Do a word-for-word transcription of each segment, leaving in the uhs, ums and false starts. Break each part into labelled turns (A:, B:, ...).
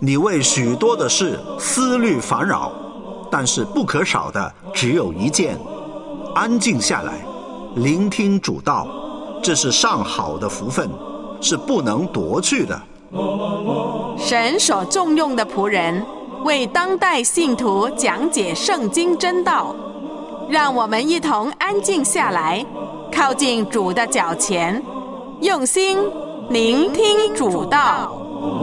A: 你为许多的事思虑烦扰，但是不可少的只有一件：安静下来，聆听主道，这是上好的福分，是不能夺去的。
B: 神所重用的仆人，为当代信徒讲解圣经真道，让我们一同安静下来，靠近主的脚前，用心聆听主道。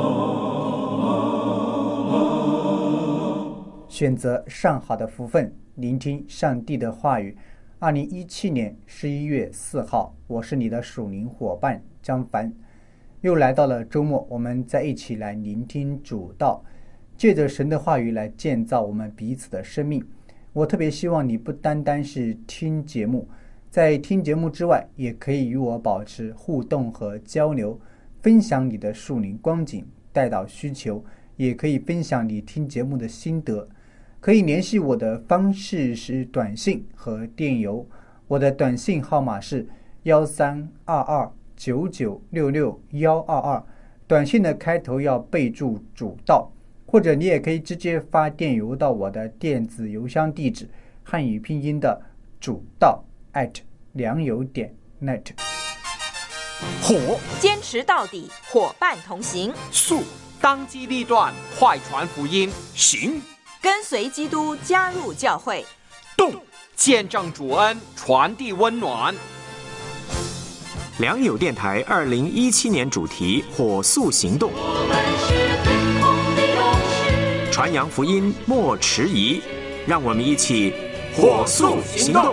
C: 选择上好的福分，聆听上帝的话语。二零一七年十一月四号，我是你的属灵伙伴张凡，又来到了周末，我们再一起来聆听主道，借着神的话语来建造我们彼此的生命。我特别希望你不单单是听节目，在听节目之外，也可以与我保持互动和交流，分享你的属灵光景、代祷需求，也可以分享你听节目的心得。可以联系我的方式是短信和电邮，我的短信号码是幺三二二九九六六幺二二，短信的开头要备注主道，或者你也可以直接发电邮到我的电子邮箱地址，汉语拼音的主道 at 良友点 net。
D: 火，
E: 坚持到底，伙伴同行；
D: 速，当机立断，快传福音；行，
E: 跟随基督，加入教会；
D: 动，见证主恩，传递温暖。良友电台二零一七年主题：火速行动，传扬福音莫迟疑，让我们一起火速行动。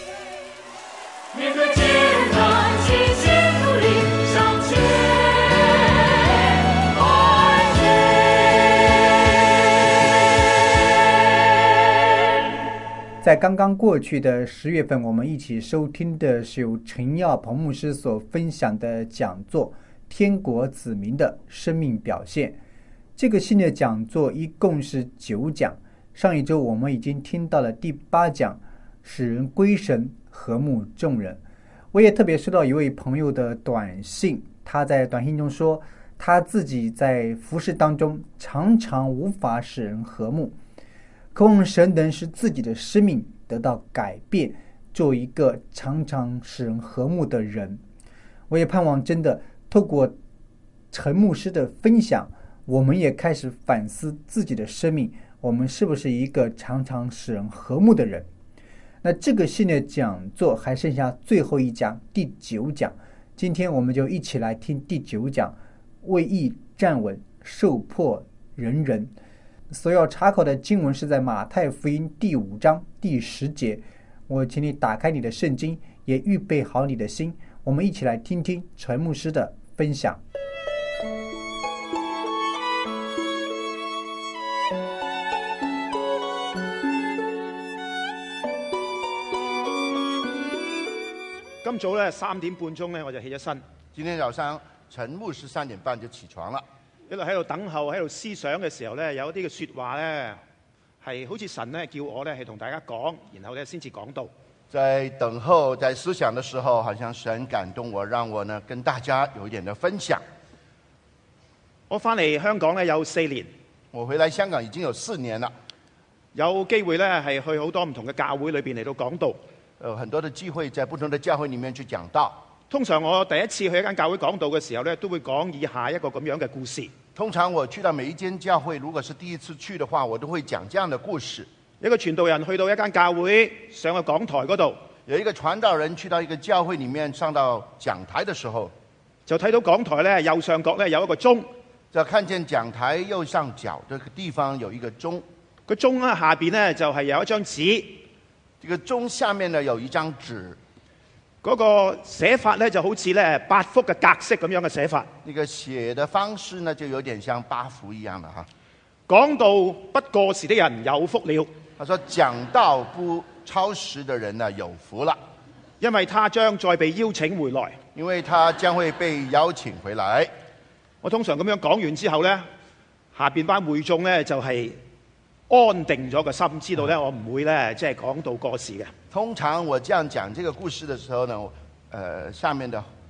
C: 在刚刚过去的十月份，我们一起收听的是由陈耀鹏牧师所分享的讲座《天国子民的生命表现》。这个系列讲座一共是九讲，上一周我们已经听到了第八讲，使人归神，和睦众人。我也特别收到一位朋友的短信，他在短信中说，他自己在服事当中常常无法使人和睦，渴望神能使自己的生命得到改变，做一个常常使人和睦的人。我也盼望真的透过陈牧师的分享，我们也开始反思自己的生命，我们是不是一个常常使人和睦的人。那这个系列讲座还剩下最后一讲，第九讲，今天我们就一起来听第九讲，为义站稳，受迫人人。所要查考的经文是在马太福音第五章第十节。我请你打开你的圣经，也预备好你的心，我们一起来听听陈牧师的分享。
F: 今早咧三點半鐘咧我就起咗身。
G: 今天早上陳牧師三點半就起床了。
F: 一路喺度等候，喺度思想嘅時候咧，有一啲嘅説話咧，係好似神咧叫我咧係同大家講，然後咧先至講到。
G: 在等候，在思想的時候，好像神感動我，讓我呢跟大家有一點的分享。
F: 我翻嚟香港咧有四年，
G: 我回來香港已經有四年了，
F: 有機會咧係去好多唔同嘅教會裏邊嚟到講道。
G: 有很多的機會在不同的教會裡面去講道。
F: 通常我第一次去一間教會講道嘅時候咧，都會講以下一個咁樣嘅故事。
G: 通常我去到每一間教會，如果是第一次去的話，我都會講這樣的故事。
F: 一個傳道人去到一間教會，上去講台嗰度，
G: 有一個傳道人去到一個教會裡面上到講台的時候，
F: 就睇到講台咧右上角咧有一個鐘，
G: 就看見講台右上角這個地方有一個鐘，
F: 個鐘咧下邊咧就係有一張紙，
G: 這個鐘下面呢有一張紙。
F: 嗰個寫法咧就好似咧八幅嘅格式咁樣嘅寫法。
G: 那個寫的方式呢就有點像八幅一樣的哈。
F: 講道不過時的人有福了。
G: 他說講道不超時的人呢有福了，
F: 因為他將再被邀請回來。
G: 因為他將會被邀請回來。
F: 我通常咁樣講完之後咧，下邊班會眾咧就係、是。安定咗個心，知道咧我唔會咧即係講到過時嘅。
G: 通常我這樣講這個故事的時候呢，呃，下面的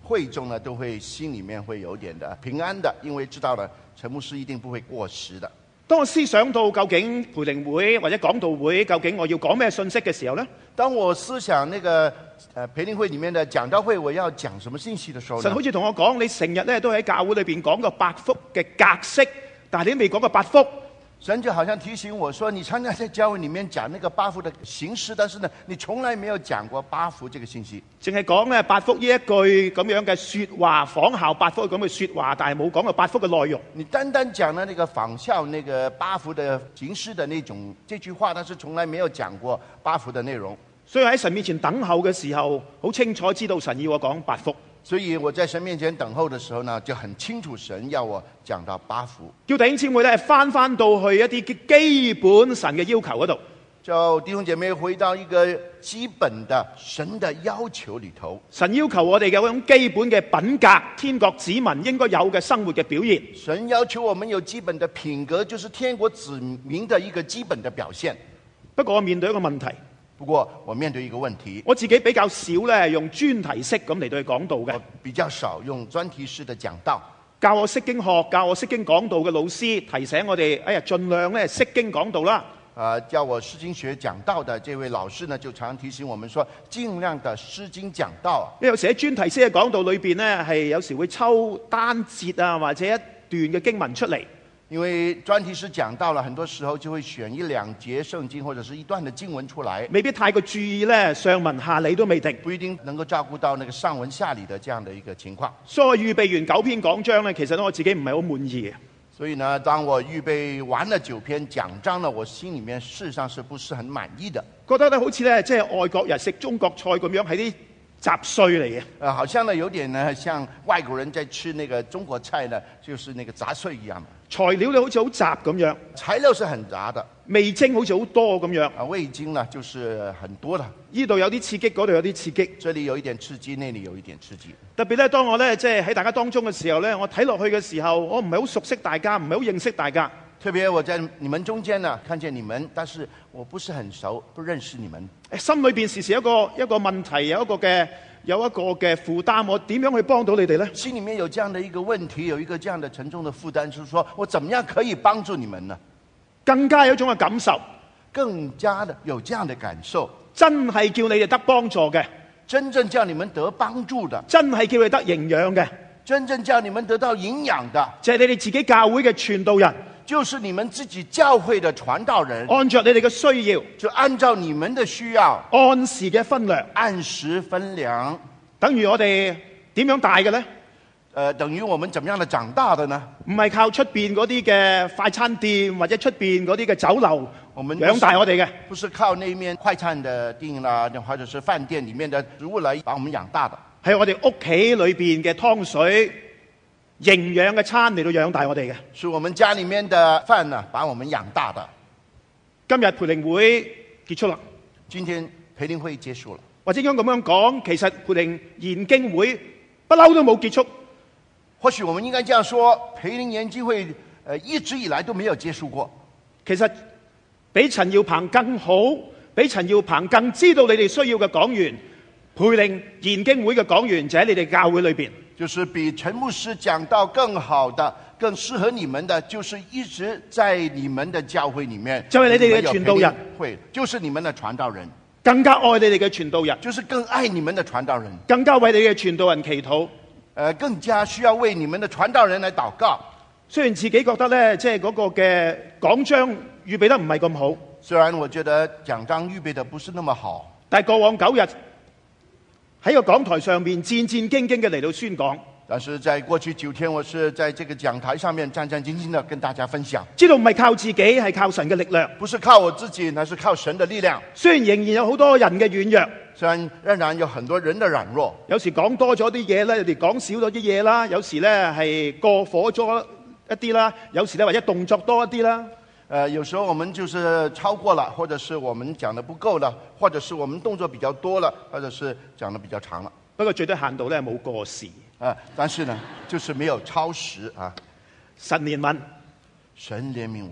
G: 会众呢都會心裡面會有點的平安的，因為知道了陳牧師一定不會過時的。
F: 當我思想到究竟培靈會或者講道會究竟我要講咩信息嘅時候呢，
G: 當我思想那個呃培靈會裡面的講道會我要講什麼信息的時候呢，
F: 神好似同我講，你成日咧都喺教會裏邊講個八福嘅格式，但係你未講過八福。
G: 神就好像提醒我說，你常常在教會裡面講那個八福的形式，但是呢，你從來沒有講過八福這個信息。
F: 淨係講咧八福呢一句咁樣嘅説話，仿效八福咁嘅説話，但係冇講過八福嘅內容。
G: 你單單講了那個仿效那個八福的形式的那種這句話，但是從來沒有講過八福的內容。
F: 所以喺神面前等候嘅時候，好清楚知道神要我講八福。
G: 所以我在神面前等候的時候呢，就很清楚神要我講到八福。
F: 叫弟兄姊妹咧翻翻到去一啲基本神嘅要求嗰度。
G: 叫弟兄姐妹回到一個基本的神的要求裏頭。
F: 神要求我哋嘅嗰種基本嘅品格，天國子民應該有嘅生活嘅表現。
G: 神要求我們有基本的品格，就是天國子民的一個基本的表現。
F: 不過我面對一個問題。
G: 不過我面對一個問題，
F: 我自己比較少咧用專題式咁嚟到去講道嘅，
G: 我比較少用專題式的講道。
F: 教我釋經學、教我釋經講道嘅老師提醒我哋，哎呀，盡量咧釋經講道啦。
G: 啊，教我釋經學講道的這位老師呢，就常提醒我們說，盡量的釋經講道。
F: 因為有時喺專題式嘅講道裏邊呢，係有時會抽單節啊，或者一段嘅經文出嚟。
G: 因為專題式講到了，很多時候就會選一兩節聖經或者是一段的經文出來，
F: 未必太過注意咧上文下理都未定，
G: 不一定能夠照顧到那個上文下理的這樣的一個情況。
F: 所以我預備完九篇講章咧，其實我自己唔係好滿意嘅。
G: 所以呢，當我預備完了九篇講章呢，我心裡面事實上是不是很滿意的？
F: 覺得咧好似咧即係外國人食中國菜咁樣，係啲雜碎嚟嘅。
G: 呃，好像呢有點呢像外國人在吃那個中國菜呢，就是那個雜碎一樣。
F: 材料咧好似好雜咁樣，
G: 材料是很雜的，
F: 味精好似好多咁樣。
G: 啊，味精呢就是很多的，
F: 呢度有啲刺激，嗰度有啲刺激，
G: 這裡有一點刺激，那裡有一點刺激。
F: 特別咧，當我咧即係喺大家當中嘅時候咧，我睇落去嘅時候，我唔係好熟悉大家，唔係好認識大家。
G: 特別我在你們中間呢，看見你們，但是我不是很熟，不認識你們。
F: 心裏邊時時一個一個問題，有一個嘅有一個嘅負擔，我點樣去幫到你哋呢？
G: 心裡面有這樣的一個問題，有一個這樣的沉重的負擔，就是說我怎麼樣可以幫助你們呢？
F: 更加有一種嘅感受，
G: 更加的有這樣的感受，
F: 真係叫你哋得幫助嘅，
G: 真正叫你們得幫助的，
F: 真係叫你得營養嘅，
G: 真正叫你們得到營養的，
F: 就係你哋自己教會嘅傳道人。
G: 就是你們自己教會的傳道人，
F: 按照你哋嘅需要，
G: 就按照你們的需要，
F: 按時嘅分糧，
G: 按時分糧。
F: 等於我哋點樣大嘅呢？
G: 呃，等於我們怎麼樣的長大的呢？
F: 唔係靠出邊嗰啲嘅快餐店或者出邊嗰啲嘅酒樓，
G: 我們
F: 養大我哋嘅，
G: 不是靠那面快餐的店啦，或者是飯店裡面的食物來把我們養大的，
F: 係我哋屋企裏邊嘅湯水。營養嘅餐嚟到養大我哋嘅，
G: 是我們家裡面的飯呢，把我們養大的。
F: 今日培靈會結束啦，
G: 今天培靈會結束了，
F: 或者應該咁樣講，其實培靈研經會不嬲都冇結束。
G: 或許我們應該這樣說，培靈研經會，呃，一直以來都沒有結束過。
F: 其實比陳耀鵬更好，比陳耀鵬更知道你哋需要嘅講員，培靈研經會嘅講員就喺你哋教會裏邊。
G: 就是比陳牧師講道更好的、更適合你們的，就是一直在你們的教會裡面，
F: 就係你哋嘅傳道人，
G: 會就是你們的傳道人，
F: 更加愛你哋嘅傳道人，
G: 就是更愛你們的傳道人，
F: 更加為你嘅傳道人祈禱，
G: 呃，更加需要為你們的傳道人來禱告。
F: 雖然自己覺得咧，即係嗰個嘅講章預備得唔係咁好，
G: 雖然我覺得講章預備得不是那麼好，
F: 但係過往九日喺個講台上面戰戰兢兢嘅嚟到宣講，
G: 但是在過去九天，我是在這個講台上面戰戰兢兢的跟大家分享，
F: 知道唔係靠自己，係靠神嘅力量，
G: 不是靠我自己，乃是靠神的力量。
F: 雖然仍然有好多人嘅軟弱，
G: 雖然仍然有很多人的軟弱，
F: 有時講多咗啲嘢咧，有時講少咗啲嘢啦，有時咧係過火咗一啲啦，有時咧或者動作多一啲啦。
G: 呃，有時候我們就是超過了，或者是我們講得不夠了，或者是我們動作比較多了，或者是講得比較長了。
F: 不過最低限度咧冇過時。
G: 啊，但是呢，就是沒有超時啊。
F: 神憐憫，
G: 神憐憫我們。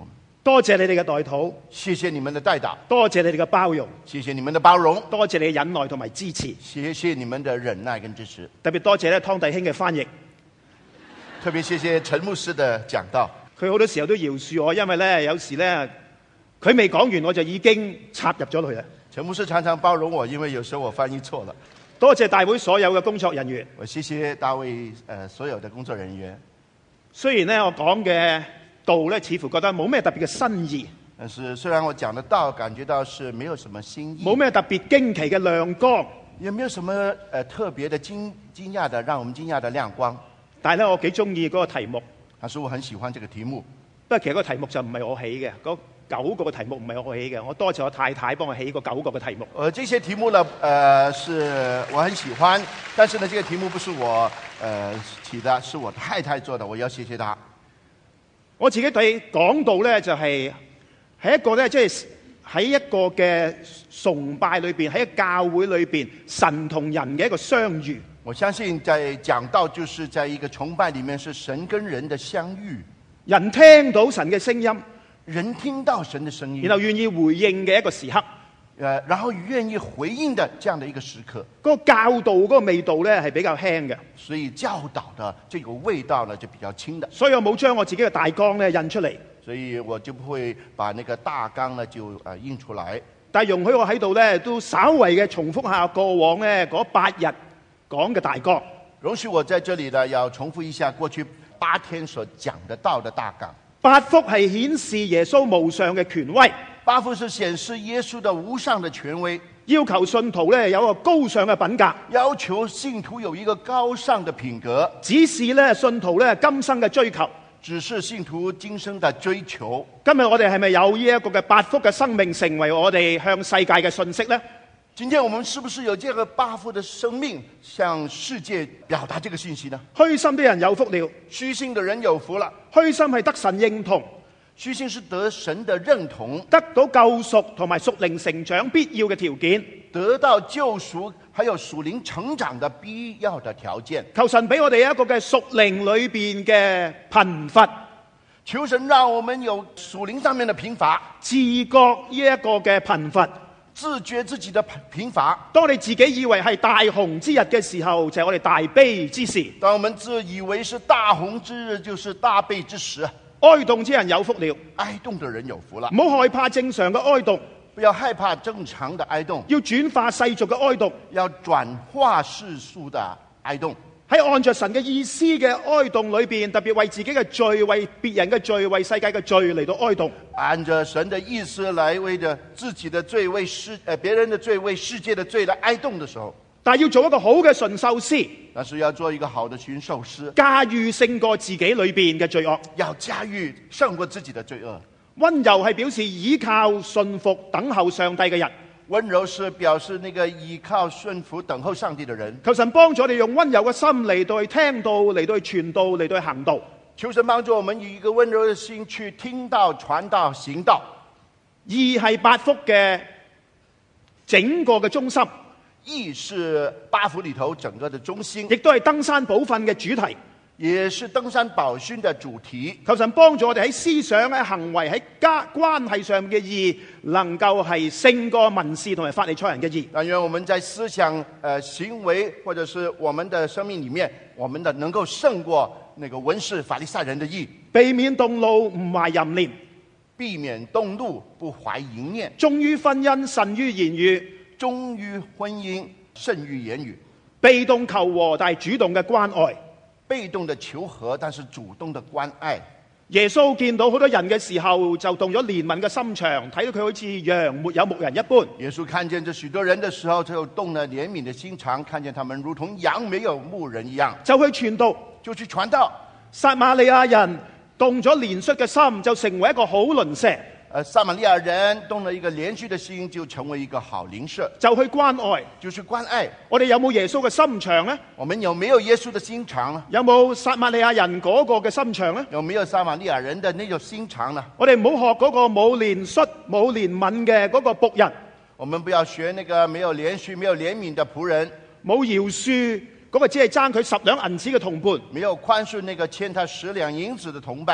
F: 多謝你哋嘅代禱，
G: 謝謝你們的代禱，
F: 多謝你哋嘅包容，
G: 謝謝你們的包容，
F: 多謝你嘅忍耐同埋支持，
G: 謝謝你們的忍耐跟支持。
F: 特別多謝咧湯弟兄嘅翻譯，
G: 特別謝謝陳牧師的講道。
F: 佢好多時候都饒恕我，因為咧有時咧佢未講完我就已經插入咗去啦。
G: 陳牧師常常包容我，因為有時候我翻譯錯了。
F: 多謝大會所有嘅工作人員。
G: 我謝謝大會呃所有的工作人員。
F: 雖然咧我講嘅道咧似乎覺得冇咩特別嘅新意，
G: 但是雖然我講的道感覺到是沒有什麼新意，
F: 冇咩特別驚奇嘅亮光，
G: 也沒有什麼呃特別的驚驚訝的讓我們驚訝的亮光，
F: 但係咧我幾中意嗰個題目。
G: 但是我很喜歡這個題目。
F: 不過其實個題目就唔係我起嘅，嗰九個嘅題目唔係我起嘅，我多謝我太太幫我起個九個嘅題目。
G: 呃，這些題目呢，呃，是我很喜歡，但是呢，這個題目不是我呃起的，是我太太做的，我要謝謝她。
F: 我自己對講道咧就係、是、喺一個咧即係喺一個嘅崇拜裏邊，喺教會裏邊神同人嘅一個相遇。
G: 我相信在講道就是在一個崇拜裡面是神跟人的相遇，
F: 人聽到神嘅聲音，
G: 人聽到神的聲音，
F: 然後願意回應嘅一個時刻。
G: 呃，然後願意回應的這樣的一個時刻，
F: 嗰個教導嗰個味道咧係比較輕嘅，
G: 所以教導的這個味道呢就比較輕的。
F: 所以我冇將我自己嘅大綱咧印出嚟，
G: 所以我就不會把那個大綱呢就呃印出來。
F: 但係容許我喺度咧都稍微嘅重複下過往咧嗰八日講嘅大綱。
G: 容許我在這裡呢要重複一下過去八天所講的道的大綱。
F: 八福係顯示耶穌無上嘅權威。
G: 八福是顯示耶穌的無上的權威，
F: 要求信徒咧有一個高尚嘅品格，
G: 要求信徒有一個高尚的品格，
F: 指示咧信徒咧今生嘅追求，
G: 指示信徒今生的追求。
F: 今日我哋係咪有呢一個嘅八福嘅生命成為我哋向世界嘅信息呢？
G: 今天我們是不是有這個八福的生命向世界表達這個信息呢？
F: 虛心的人有福了，
G: 虛心的人有福了。
F: 虛心係得神認同，
G: 虛心是得神的認同，
F: 得到救贖同埋屬靈成長必要嘅條件，
G: 得到救贖還有屬靈成長的必要的條件。
F: 求神俾我哋一個嘅屬靈裏邊嘅貧乏，
G: 求神讓我們有屬靈上面的貧乏，
F: 自覺呢一個嘅貧乏，
G: 自覺自己的貧乏。
F: 當你自己以為係大紅之日嘅時候，就係我哋大悲之時。
G: 當我們自以為是大紅之日，就是大悲之時。
F: 哀慟之人有福了，
G: 哀慟的人有福了。
F: 唔好害怕正常嘅哀慟，
G: 不要害怕正常的哀慟，
F: 要轉化世俗嘅哀慟，
G: 要轉化世俗的哀慟。
F: 喺按着神嘅意思嘅哀慟裏邊，特別為自己嘅罪、為別人嘅罪、為世界嘅罪嚟到哀慟。
G: 按着神的意思來為着自己的罪、為世呃別人的罪、為世界的罪來哀慟的時候，
F: 但係要做一個好嘅馴獸師，
G: 但是要做一個好的馴獸師，
F: 駕馭勝過自己裏邊嘅罪惡，
G: 要駕馭勝過自己的罪惡。
F: 溫柔係表示依靠、信服、等候上帝嘅人。
G: 溫柔是表示那個依靠、順服、等候上帝的人。
F: 求神幫助我哋用溫柔嘅心嚟到去聽道、嚟到去傳道、嚟到去行道。
G: 求神幫助我們以一個溫柔的心去聽道、傳道、行道。
F: 義係八福嘅整個嘅中心，
G: 義是八福裏頭整個的中心，
F: 亦都係登山寶訓嘅主題，
G: 也是登山寶訓的主題。
F: 求神幫助我哋喺思想、喺行為、喺家關係上嘅義，能夠係勝過文士同埋法利賽人嘅義。
G: 但願我們在思想、呃行為，或者是我們的生命裏面，我們的能夠勝過那個文士、法利賽人的義，
F: 避免動怒，唔懷淫念，
G: 避免動怒，不懷淫念，
F: 忠於婚姻，慎於言語，
G: 忠於婚姻，慎於言語，
F: 被動求和，但係主動嘅關愛。
G: 被動的求和，但是主動的關愛。
F: 耶穌見到好多人嘅時候，就動咗憐憫嘅心腸，睇到佢好似羊沒有牧人一般。
G: 耶穌看見這許多人的時候，就動了憐憫的心腸，看見他們如同羊沒有牧人一樣，
F: 就去傳道，
G: 就去傳道。
F: 撒瑪利亞人動咗憐恤嘅心，就成為一個好鄰舍。
G: 呃，撒瑪利亞人動了一個憐恤的心，就成為一個好鄰舍，
F: 就去關愛，
G: 就是關愛。
F: 我哋有冇耶穌嘅心腸呢？
G: 我們有沒有耶穌的心腸呢？
F: 有冇撒瑪利亞人嗰個嘅心腸呢？
G: 有沒有撒瑪利亞人的那種心腸呢？
F: 我哋唔好學嗰個冇憐恤、冇憐憫嘅嗰個僕人。
G: 我們不要學那個沒有憐恤、沒有憐憫的僕人，
F: 冇饒恕嗰個只係爭佢十兩銀子嘅同伴，
G: 沒有寬恕那個欠他十兩銀子的同伴。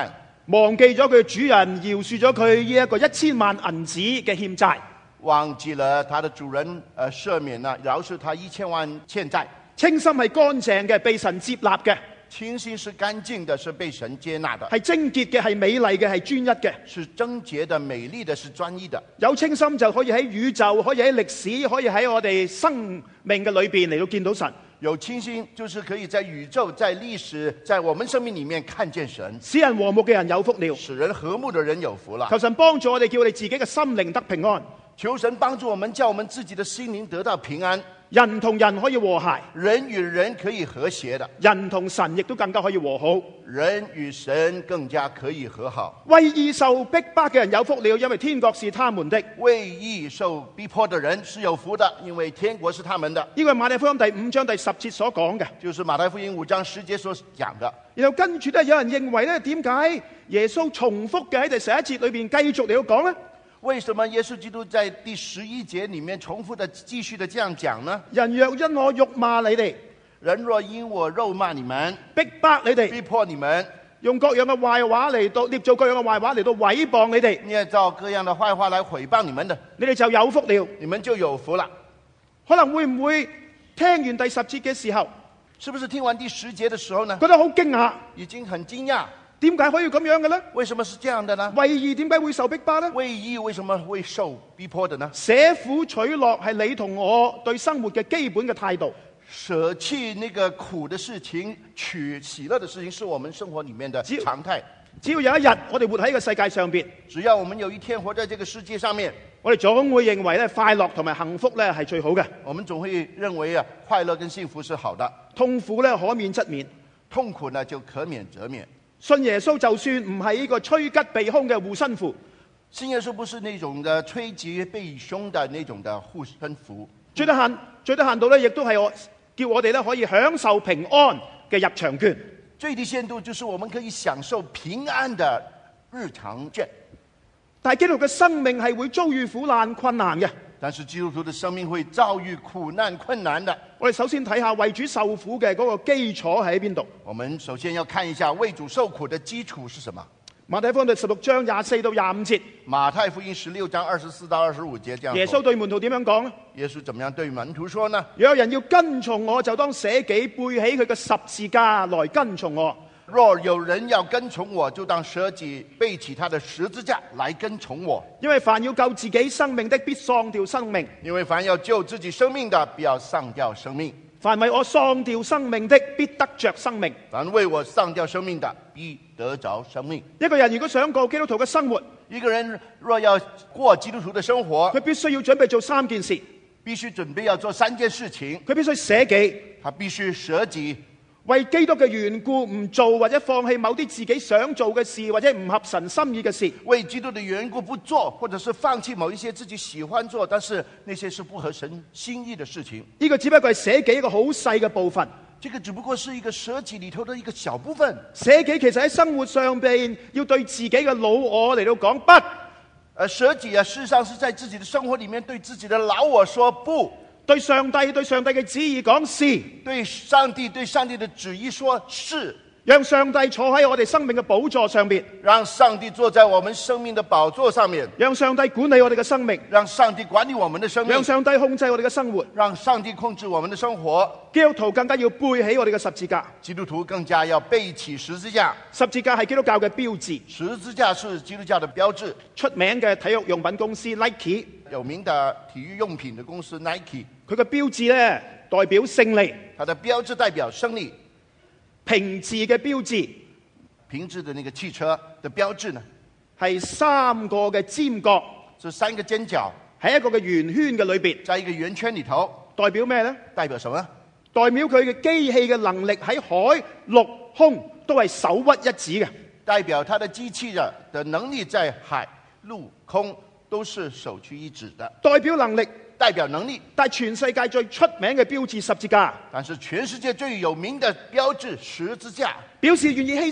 F: 忘記咗佢主人饒恕咗佢呢一個一千萬銀子嘅欠債，
G: 忘記了他的主人呃赦免了饒恕他一千萬欠債。
F: 清心係乾淨嘅，被神接納嘅，
G: 清心是乾淨的，是被神接納的，
F: 係貞潔嘅，係美麗嘅，係專一嘅，
G: 是貞潔的、美麗的，是專一的。
F: 有清心就可以喺宇宙，可以喺歷史，可以喺我哋生命嘅裏邊嚟到見到神。
G: 有清心就是可以在宇宙、在歷史、在我們生命裡面看見神。
F: 使人和睦嘅人有福了，
G: 使人和睦的人有福了。
F: 求神幫助我哋，叫我哋自己嘅心靈得平安。
G: 求神幫助我們，叫我們自己的心靈得到平安。
F: 人同人可以和諧，
G: 人與人可以和諧的，
F: 人同神亦都更加可以和好。
G: 人與神更加可以和好。
F: 為義受逼迫嘅人有福了，因為天國是他們的。
G: 為義受逼迫的人是有福的，因為天國是他們的。
F: 呢個係馬太福音第五章第十節所講嘅，
G: 就是馬太福音五章十節所講的。
F: 然後跟住咧，有人認為咧，點解耶穌重複嘅喺第十一節裏邊繼續嚟到講呢？
G: 為什麼耶穌基督在第十一節裡面重複的繼續的這樣講呢？
F: 人若因我辱罵你哋，
G: 人若因我辱罵你們，
F: 逼迫你哋，
G: 逼迫你們，
F: 用各樣嘅壞話嚟到捏造各樣嘅壞話嚟到毀謗你哋，
G: 捏造各樣的壞話來毀謗你們的，
F: 你哋就有福了，
G: 你們就有福了。
F: 可能會唔會聽完第十節嘅時候，
G: 是不是聽完第十節的時候呢？
F: 覺得好驚訝，
G: 已經很驚訝。
F: 點解可以咁樣嘅呢？
G: 為什麼是這樣的呢？
F: 為義點解會受逼迫呢？
G: 為義為什麼會受逼迫的呢？
F: 捨苦取樂係你同我對生活嘅基本嘅態度。
G: 捨棄那個苦的事情，取喜樂的事情，是我們生活裡面的常態。
F: 只要有一日我哋活喺呢個世界上邊，
G: 只要我們有一天活在這個世界上面，
F: 我哋總會認為咧快樂同埋幸福咧係最好嘅。
G: 我們總會認為啊快樂跟幸福是好的，
F: 痛苦咧可免則免，
G: 痛苦呢就可免則免。
F: 信耶穌就算唔係呢個趨吉避凶嘅護身符，
G: 信耶穌不是那種的趨吉避凶的那種的護身符，
F: 最得閒最得閒到咧，亦都係我叫我哋咧可以享受平安嘅入場券。
G: 最低限度就是我們可以享受平安的日常券。
F: 但係基督徒嘅生命係會遭遇苦難困難嘅。
G: 但是基督徒的生命會遭遇苦難困難的。
F: 我哋首先睇下為主受苦嘅嗰個基礎喺邊度。
G: 我們首先要看一下為主受苦的基礎是什麼。
F: 馬太福音第十六章廿四到廿五節。
G: 馬太福音十六章二十四到二十五節這樣。
F: 耶穌對門徒點樣講呢？
G: 耶穌怎麼樣對門徒說呢？
F: 若有人要跟從我，就當捨己，背起佢嘅十字架來跟從我。
G: 若有人要跟從我，就當捨己，背起他的十字架來跟從我。
F: 因為凡要救自己生命的，必喪掉生命；
G: 因為凡要救自己生命的，必要喪掉生命。
F: 凡為我喪掉生命的，必得着生命；
G: 凡為我喪掉生命的，必得着生命。
F: 一個人如果想過基督徒嘅生活，
G: 一個人若要過基督徒的生活，
F: 佢必須要準備做三件事，
G: 必須準備要做三件事情。
F: 佢必須捨己，
G: 他必須捨己。
F: 為基督嘅緣故唔做或者放棄某啲自己想做嘅事，或者唔合神心意嘅事。
G: 為基督的緣故不做，或者是放棄某一些自己喜歡做，但是那些是不合神心意的事情。
F: 呢個只不過係捨己一個好細嘅部分。
G: 這個只不過是一個捨己裏頭的一個小部分。
F: 捨己其實喺生活上邊要對自己嘅老我嚟到講不。
G: 呃，捨己啊，事實上是在自己的生活裏面對自己的老我說不。
F: 對上帝對上帝嘅旨意講是，
G: 對上帝對上帝的旨意說是，
F: 讓上帝坐喺我哋生命嘅寶座上邊，
G: 讓上帝坐在我們生命的寶座上面，
F: 讓上帝管理我哋嘅生命，
G: 讓上帝管理我們的生命，
F: 讓上帝控制我哋嘅生活，
G: 讓上帝控制我們的生活。
F: 基督徒更加要背起我哋嘅十字架，
G: 基督徒更加要背起十字架。
F: 十字架係基督教嘅標誌，
G: 十字架是基督教的標誌。
F: 出名嘅體育用品公司 Nike，
G: 有名的體育用品的公司 Nike，
F: 佢嘅標誌咧代表勝利，
G: 它的標誌代表勝利。
F: 平治嘅標誌，
G: 平治的那個汽車的標誌呢，
F: 係三個嘅尖角，
G: 這三個尖角
F: 喺一個嘅圓圈嘅裏邊，
G: 在一個圓圈裏頭，
F: 代表咩呢？
G: 代表什麼？
F: 代表佢嘅機器嘅能力喺海陸空都係首屈一指嘅，
G: 代表它的機器人的能力在海陸空都是首屈一指的。
F: 代表能力，
G: 代表能力，
F: 但係全世界最出名嘅標誌十字架，
G: 但是全世界最有名的標誌十字架，
F: 表示願意犧牲，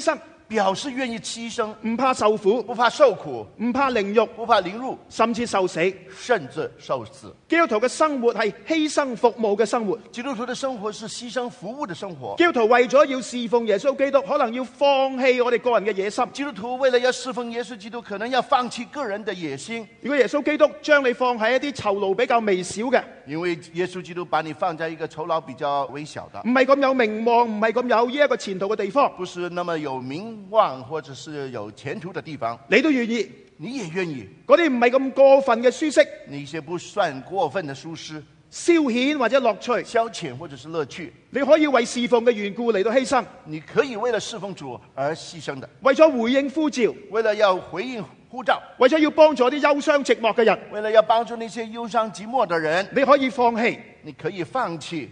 G: 表示願意犧牲，
F: 唔怕受苦，
G: 不怕受苦，
F: 唔怕凌辱，
G: 不怕凌辱，
F: 甚至受死。
G: 甚至受死。
F: 基督徒嘅生活係犧牲服務嘅生活。
G: 基督徒的生活是犧牲服務的生活。
F: 基督徒為咗要侍奉耶穌基督，可能要放棄我哋個人嘅野心。
G: 基督徒為了要侍奉耶穌基督，可能要放棄個人的野心。
F: 如果耶穌基督將你放喺一啲酬勞比較微小嘅，
G: 因為耶穌基督把你放在一個酬勞比較微小的，
F: 唔係咁有名望，唔係咁有呢一個前途嘅地方，
G: 不是那麼有名望或者是有前途的地方，
F: 你都願意，
G: 你也願意。
F: 嗰啲唔係咁過分嘅舒適，
G: 那些不算過分的舒適、
F: 消遣或者樂趣，
G: 消遣或者是樂趣，
F: 你可以為侍奉嘅緣故嚟到犧牲，
G: 你可以為了侍奉主而犧牲的，
F: 為咗回應呼召，
G: 為了要回應呼召，
F: 為咗要幫助啲憂傷寂寞嘅人，
G: 為了要幫助那些憂傷寂寞的人，
F: 你可以放棄，
G: 你可以放棄，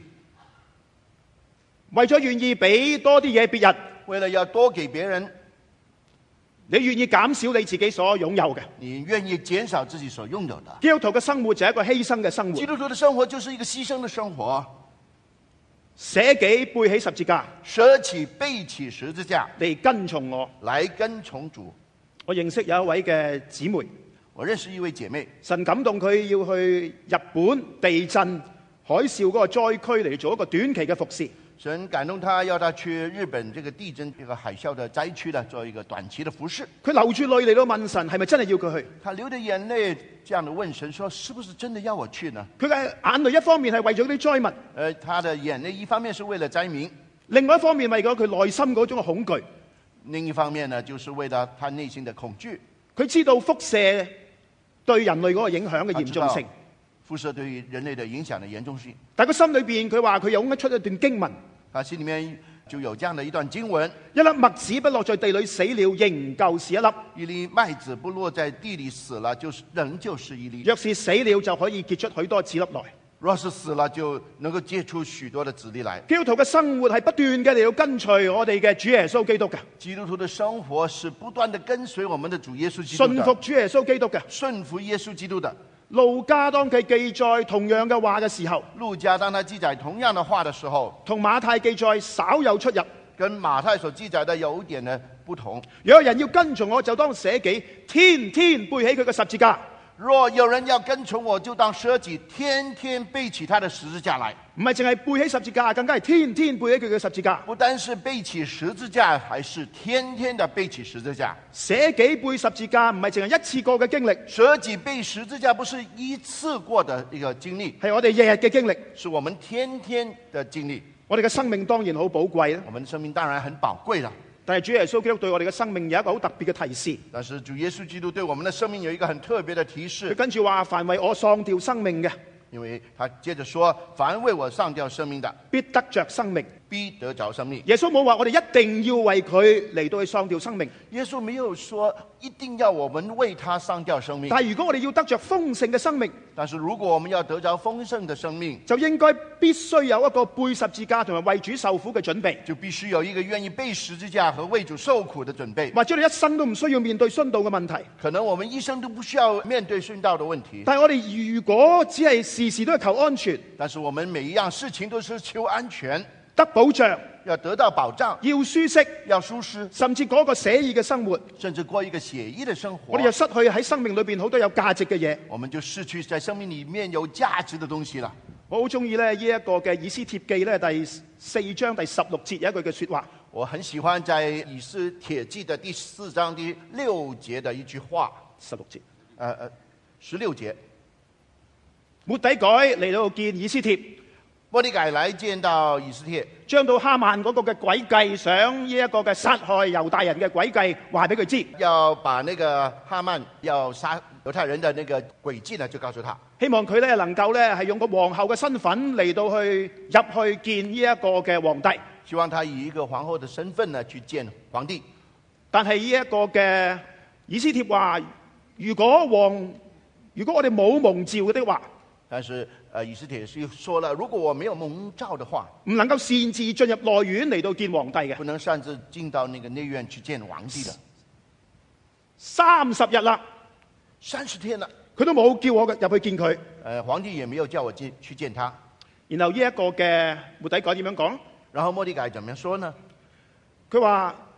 F: 為咗願意俾多啲嘢別人，
G: 為了要多給別人，
F: 你願意減少你自己所擁有嘅，
G: 你願意減少自己所擁有的。
F: 基督徒嘅生活就係一個犧牲嘅生活，
G: 基督徒的生活就是一個犧牲的生活，
F: 捨己背起十字架，
G: 捨起背起十字架
F: 嚟跟從我，
G: 來跟從主。
F: 我認識有一位嘅姊妹，
G: 我認識一位姐妹，
F: 神感動佢要去日本地震海嘯嗰個災區嚟做一個短期嘅服侍。
G: 神感動他，要他去日本這個地震、這個海嘯的災區呢，做一個短期的服侍。
F: 佢流住淚嚟到問神，係咪真係要佢去？
G: 他流着眼淚，這樣的問神說：是不是真的要我去呢？
F: 佢嘅眼淚一方面係為咗啲災民，
G: 呃，他的眼淚一方面是為了災民，
F: 另外一方面為咗佢內心嗰種嘅恐懼。
G: 另一方面呢，就是為了他內心的恐懼。
F: 佢知道輻射對人類嗰個影響嘅嚴重性，
G: 輻射對人類的影響的嚴重性。
F: 但係佢心裏邊佢話佢湧得出一段經文，
G: 他心裏面就有這樣的一段經文：
F: 一粒麥子不落在地裏死了，仍舊是一粒；
G: 一粒麥子不落在地裏死了，就是仍舊是一粒。
F: 若是死了，就可以結出許多子粒來。
G: 若是死了，就能夠結出許多的子粒來。
F: 基督徒嘅生活係不斷嘅嚟到跟隨我哋嘅主耶穌基督嘅。
G: 基督徒的生活是不斷的跟隨我們的主耶穌基督的，
F: 順服主耶穌基督嘅。
G: 順服耶穌基督的。
F: 路加當佢記載同樣嘅話嘅時候，
G: 路加當他記載同樣的話的時候，
F: 同馬太記載稍有出入，
G: 跟馬太所記載的有一點的不同。
F: 若有人要跟從我，就當捨己，天天背起佢嘅十字架。
G: 若有人要跟從我，就當捨己，天天背起他的十字架來。
F: 唔係淨係背起十字架，更加係天天背起佢嘅十字架。
G: 不單是背起十字架，還是天天的背起十字架。
F: 捨己背十字架唔係淨係一次過嘅經歷，
G: 捨己背十字架不是一次過的一個經歷，
F: 係我哋日日嘅經歷，
G: 是我們天天的經歷。
F: 我哋嘅生命當然好寶貴啦，
G: 我們的生命當然很寶貴啦。
F: 但係主耶穌基督對我哋嘅生命有一個好特別嘅提示。
G: 但是主耶穌基督對我們的生命有一個很特別的提示。
F: 佢跟住話：凡為我喪掉生命嘅，
G: 因為他接着說：凡為我喪掉生命的，
F: 必得着生命。
G: 必得着生命。
F: 耶穌冇話我哋一定要為佢嚟到去喪掉生命。
G: 耶穌沒有說一定要我們為他喪掉生命。
F: 但係如果我哋要得着豐盛嘅生命，
G: 但是如果我們要得着豐盛的生命，
F: 就應該必須有一個背十字架同埋為主受苦嘅準備。
G: 就必須有一個願意背十字架和為主受苦的準備。
F: 或者你一生都唔需要面對殉道嘅問題。
G: 可能我們一生都不需要面對殉道的問題。
F: 但係我哋如果只係時時都係求安全，
G: 但是我們每一樣事情都是求安全，
F: 得保障，
G: 要得到保障，
F: 要舒適，
G: 要舒適，
F: 甚至過一個寫意嘅生活，
G: 甚至過一個寫意的生活，
F: 我哋就失去喺生命裏邊好多有價值嘅嘢。
G: 我們就失去在生命裏面有價值的東西了。
F: 我好中意咧呢一個嘅以斯帖記咧第四章第十六節有一句嘅說話，
G: 我很喜歡在以斯帖記的第四章第六節的一句話，
F: 十六節，
G: 呃呃，十六節，
F: 末底改嚟到見以斯帖。
G: 末底改來見到以斯帖，
F: 將到哈曼嗰個嘅詭計，想呢一個嘅殺害猶大人嘅詭計話俾佢知，
G: 要把那個哈曼要殺猶太人的那個詭計呢，就告訴他，
F: 希望佢咧能夠咧係用個皇后嘅身份嚟到去入去見呢一個嘅皇帝，
G: 希望他以一個皇后的身份呢去見皇帝。
F: 但係呢一個嘅以斯帖話，如果王如果我哋冇蒙召嘅話，
G: 但是，呃，以斯帖是說了，如果我沒有蒙召的話，
F: 唔能夠擅自進入內院嚟到見皇帝嘅，
G: 不能擅自進到那個內院去見皇帝的。
F: 三十日啦，
G: 三十天了，
F: 佢都冇叫我入去見佢。
G: 呃，皇帝也沒有叫我進去見他。
F: 然後呢一個嘅末底改點樣講？
G: 然後末底改怎麼樣說呢？
F: 佢話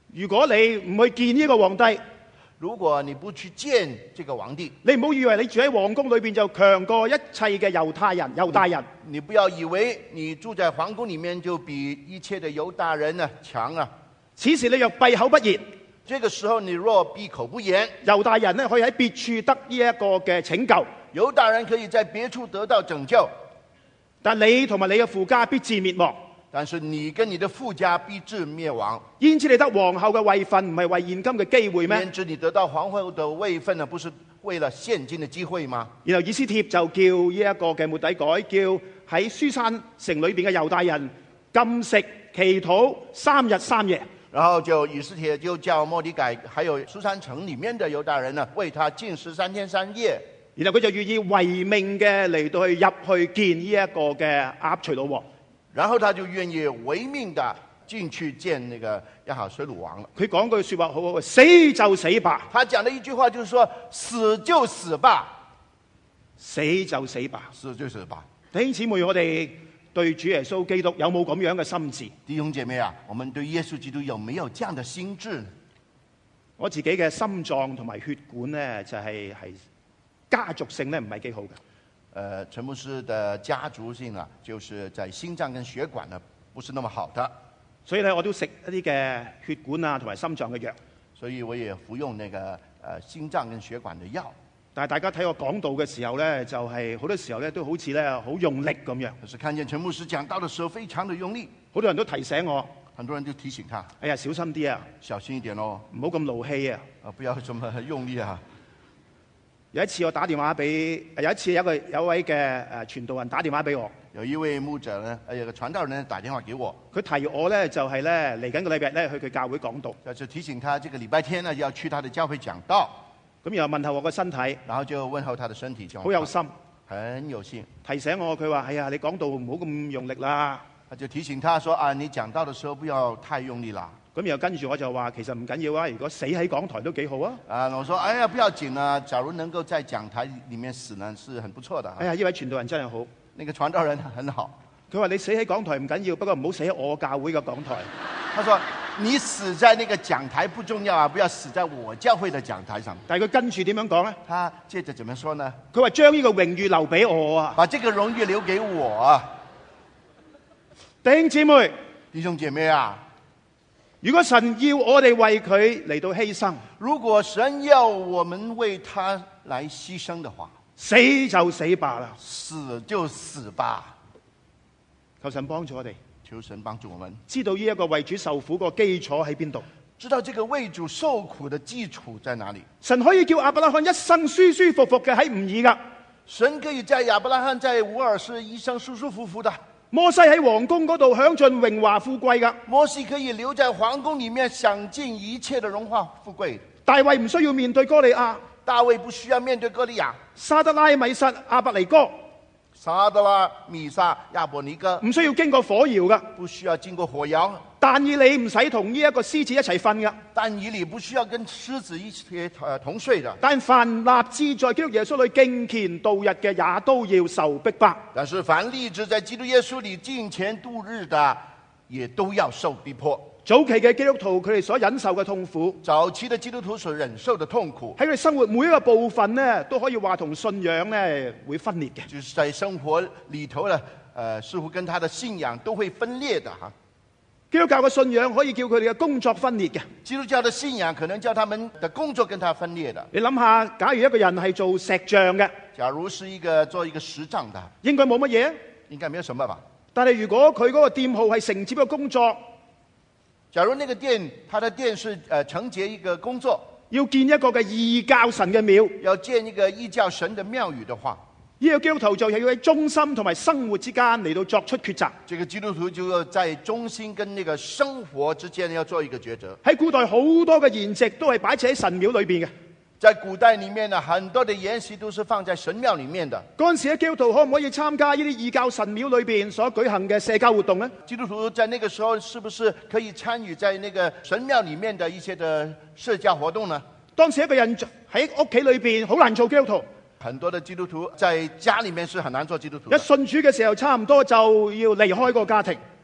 F: 如果你唔去見呢個皇帝，
G: 如果你不去見這個皇帝，
F: 你唔好以為你住喺皇宮裏邊就強過一切嘅猶太人、猶大人。
G: 你不要以為你住在皇宮裡面就比一切的猶大人呢強啊！
F: 此時你若閉口不言，
G: 這個時候你若閉口不言，
F: 猶大人呢可以喺別處得呢一個嘅拯救，
G: 猶大人可以在別處得到拯救，
F: 但你同埋你嘅父家必致滅亡。
G: 但是你跟你的父家必致滅亡。
F: 焉知你得皇后嘅位份唔係為現今嘅機會咩？
G: 焉知你得到皇后的位份呢，不是為了現今的機會嗎？
F: 然後以斯帖就叫呢一個嘅末底改，叫喺書珊城裏邊嘅猶大人禁食祈禱三日三夜。
G: 然後就以斯帖就叫末底改，還有書珊城裡面的猶大人呢，為他禁食三天三夜。
F: 然後佢就願意違命嘅嚟到去入去見呢一個嘅亞哈隨魯王。
G: 然後他就願意違命的進去見那個亞哈隨魯王了。
F: 佢講句說話好好，死就死吧。
G: 他講的一句話就是說，死就死吧，
F: 死就死吧，
G: 死就死吧。
F: 弟兄姊妹，我哋對主耶穌基督有冇咁樣嘅心志？
G: 弟兄姐妹啊，我們對耶穌基督有沒有這樣的心志呢？
F: 我自己嘅心臟同埋血管呢，就係係家族性呢，唔係幾好嘅。
G: 呃，陳牧師的家族性啊，就是在心臟跟血管呢，不是那麼好的，
F: 所以咧我都食一啲嘅血管啊同埋心臟嘅藥，
G: 所以我也服用那個呃心臟跟血管的藥。
F: 但係大家睇我講道嘅時候咧，就係、是、好多時候咧都好似咧好用力咁樣。
G: 可是看見陳牧師講道的時候，非常的用力，
F: 好多人都提醒我，
G: 很多人就提醒他，
F: 哎呀小心啲啊，
G: 小心一點哦，
F: 唔好咁勞氣啊。
G: 啊不要這麼用力啊。
F: 有一次我打電話俾，有一次有一個有一位嘅誒傳道人打電話俾我，
G: 有一位牧者呢，有個傳道人打電話給我，
F: 佢提我咧就係咧嚟緊個禮拜咧去佢教會講道，
G: 就是提醒他這個禮拜天呢要去他的教會講道，
F: 咁然後問候我個身體，
G: 然後就問候他的身體，
F: 好有心，
G: 很有心，
F: 提醒我佢話：哎呀，你講道唔好咁用力啦。
G: 他就提醒他說：啊，你講道的時候不要太用力啦。
F: 咁然後跟住我就話：其實唔緊要啊，如果死喺講台都幾好啊。
G: 啊，我說：哎呀，不要緊啊，假如能夠在講台裡面死呢，是很不錯的。
F: 哎呀，呢位傳道人真係好，
G: 那個傳道人很好。
F: 佢話：你死喺講台唔緊要，不過唔好死喺我教會嘅講台。
G: 他說：你死在那個講台不重要啊，不要死在我教會的講台上。
F: 但係佢跟住點樣講咧？
G: 他接着怎麼說呢？
F: 佢話將呢個榮譽留俾我啊，
G: 把這個榮譽留給我啊。
F: 弟兄姊妹，
G: 弟兄姐妹啊，
F: 如果神要我哋為佢嚟到犧牲，
G: 如果神要我們為他來犧牲的話，
F: 死就死吧啦，
G: 死就死吧。
F: 求神幫助我哋，
G: 求神幫助我們，
F: 知道呢一個為主受苦個基礎喺邊度，
G: 知道這個為主受苦的基礎在哪裡。
F: 神可以叫亞伯拉罕一生舒舒服服嘅喺吾珥噶，
G: 神可以在亞伯拉罕在烏爾是一生舒舒服服的。
F: 摩西喺皇宮嗰度享盡榮華富貴噶，
G: 摩西可以留在皇宮裡面享盡一切的榮華富貴。
F: 大衛唔需要面對哥利亞，
G: 大衛不需要面對哥利亞。
F: 沙得拉、米煞、亞伯尼哥，
G: 沙得拉、米煞、亞伯尼哥
F: 唔需要經過火窯噶，
G: 不需要經過火窯。
F: 但以理唔使同呢一個獅子一齊瞓噶，
G: 但以理不需要跟獅子一起呃同睡的。
F: 但凡立志在基督耶穌裏敬虔度日嘅，也都要受逼迫。
G: 但是凡立志在基督耶穌裏敬虔度日的，也都要受逼迫。
F: 早期嘅基督徒佢哋所忍受嘅痛苦，
G: 早期的基督徒所忍受的痛苦，
F: 喺佢哋生活每一個部分呢，都可以話同信仰呢會分裂嘅。
G: 就是在生活裏頭呢，呃，似乎跟他的信仰都會分裂的哈。
F: 基督教嘅信仰可以叫佢哋嘅工作分裂嘅。
G: 基督教的信仰可能叫他們的工作跟他分裂的。
F: 你諗下，假如一個人係做石匠嘅，
G: 假如是一個做一個石匠的，
F: 應該冇乜嘢，
G: 應該沒有什麼吧。
F: 但係如果佢嗰個店號係承接嘅工作，
G: 假如那個店，他的店是呃承接一個工作，
F: 要建一個嘅異教神嘅廟，
G: 要建一個異教神的廟宇的話，
F: 呢個基督徒就係要喺忠心同埋生活之間嚟到作出抉擇。
G: 這個基督徒就要在忠心跟那個生活之間要做一個抉擇。
F: 喺古代好多嘅筵席都係擺設喺神廟裏邊嘅。
G: 在古代裡面呢，很多的筵席都是放在神廟裡面的。
F: 嗰陣時嘅基督徒可唔可以參加呢啲異教神廟裏邊所舉行嘅社交活動呢？
G: 基督徒在那個時候是不是可以參與在那個神廟裡面的一些的社交活動呢？
F: 當時一個人喺屋企裏邊好難做基督徒。
G: 很多的基督徒在家裡面是很難做基督徒。
F: 一信主嘅時候，差唔多就要離開個家庭。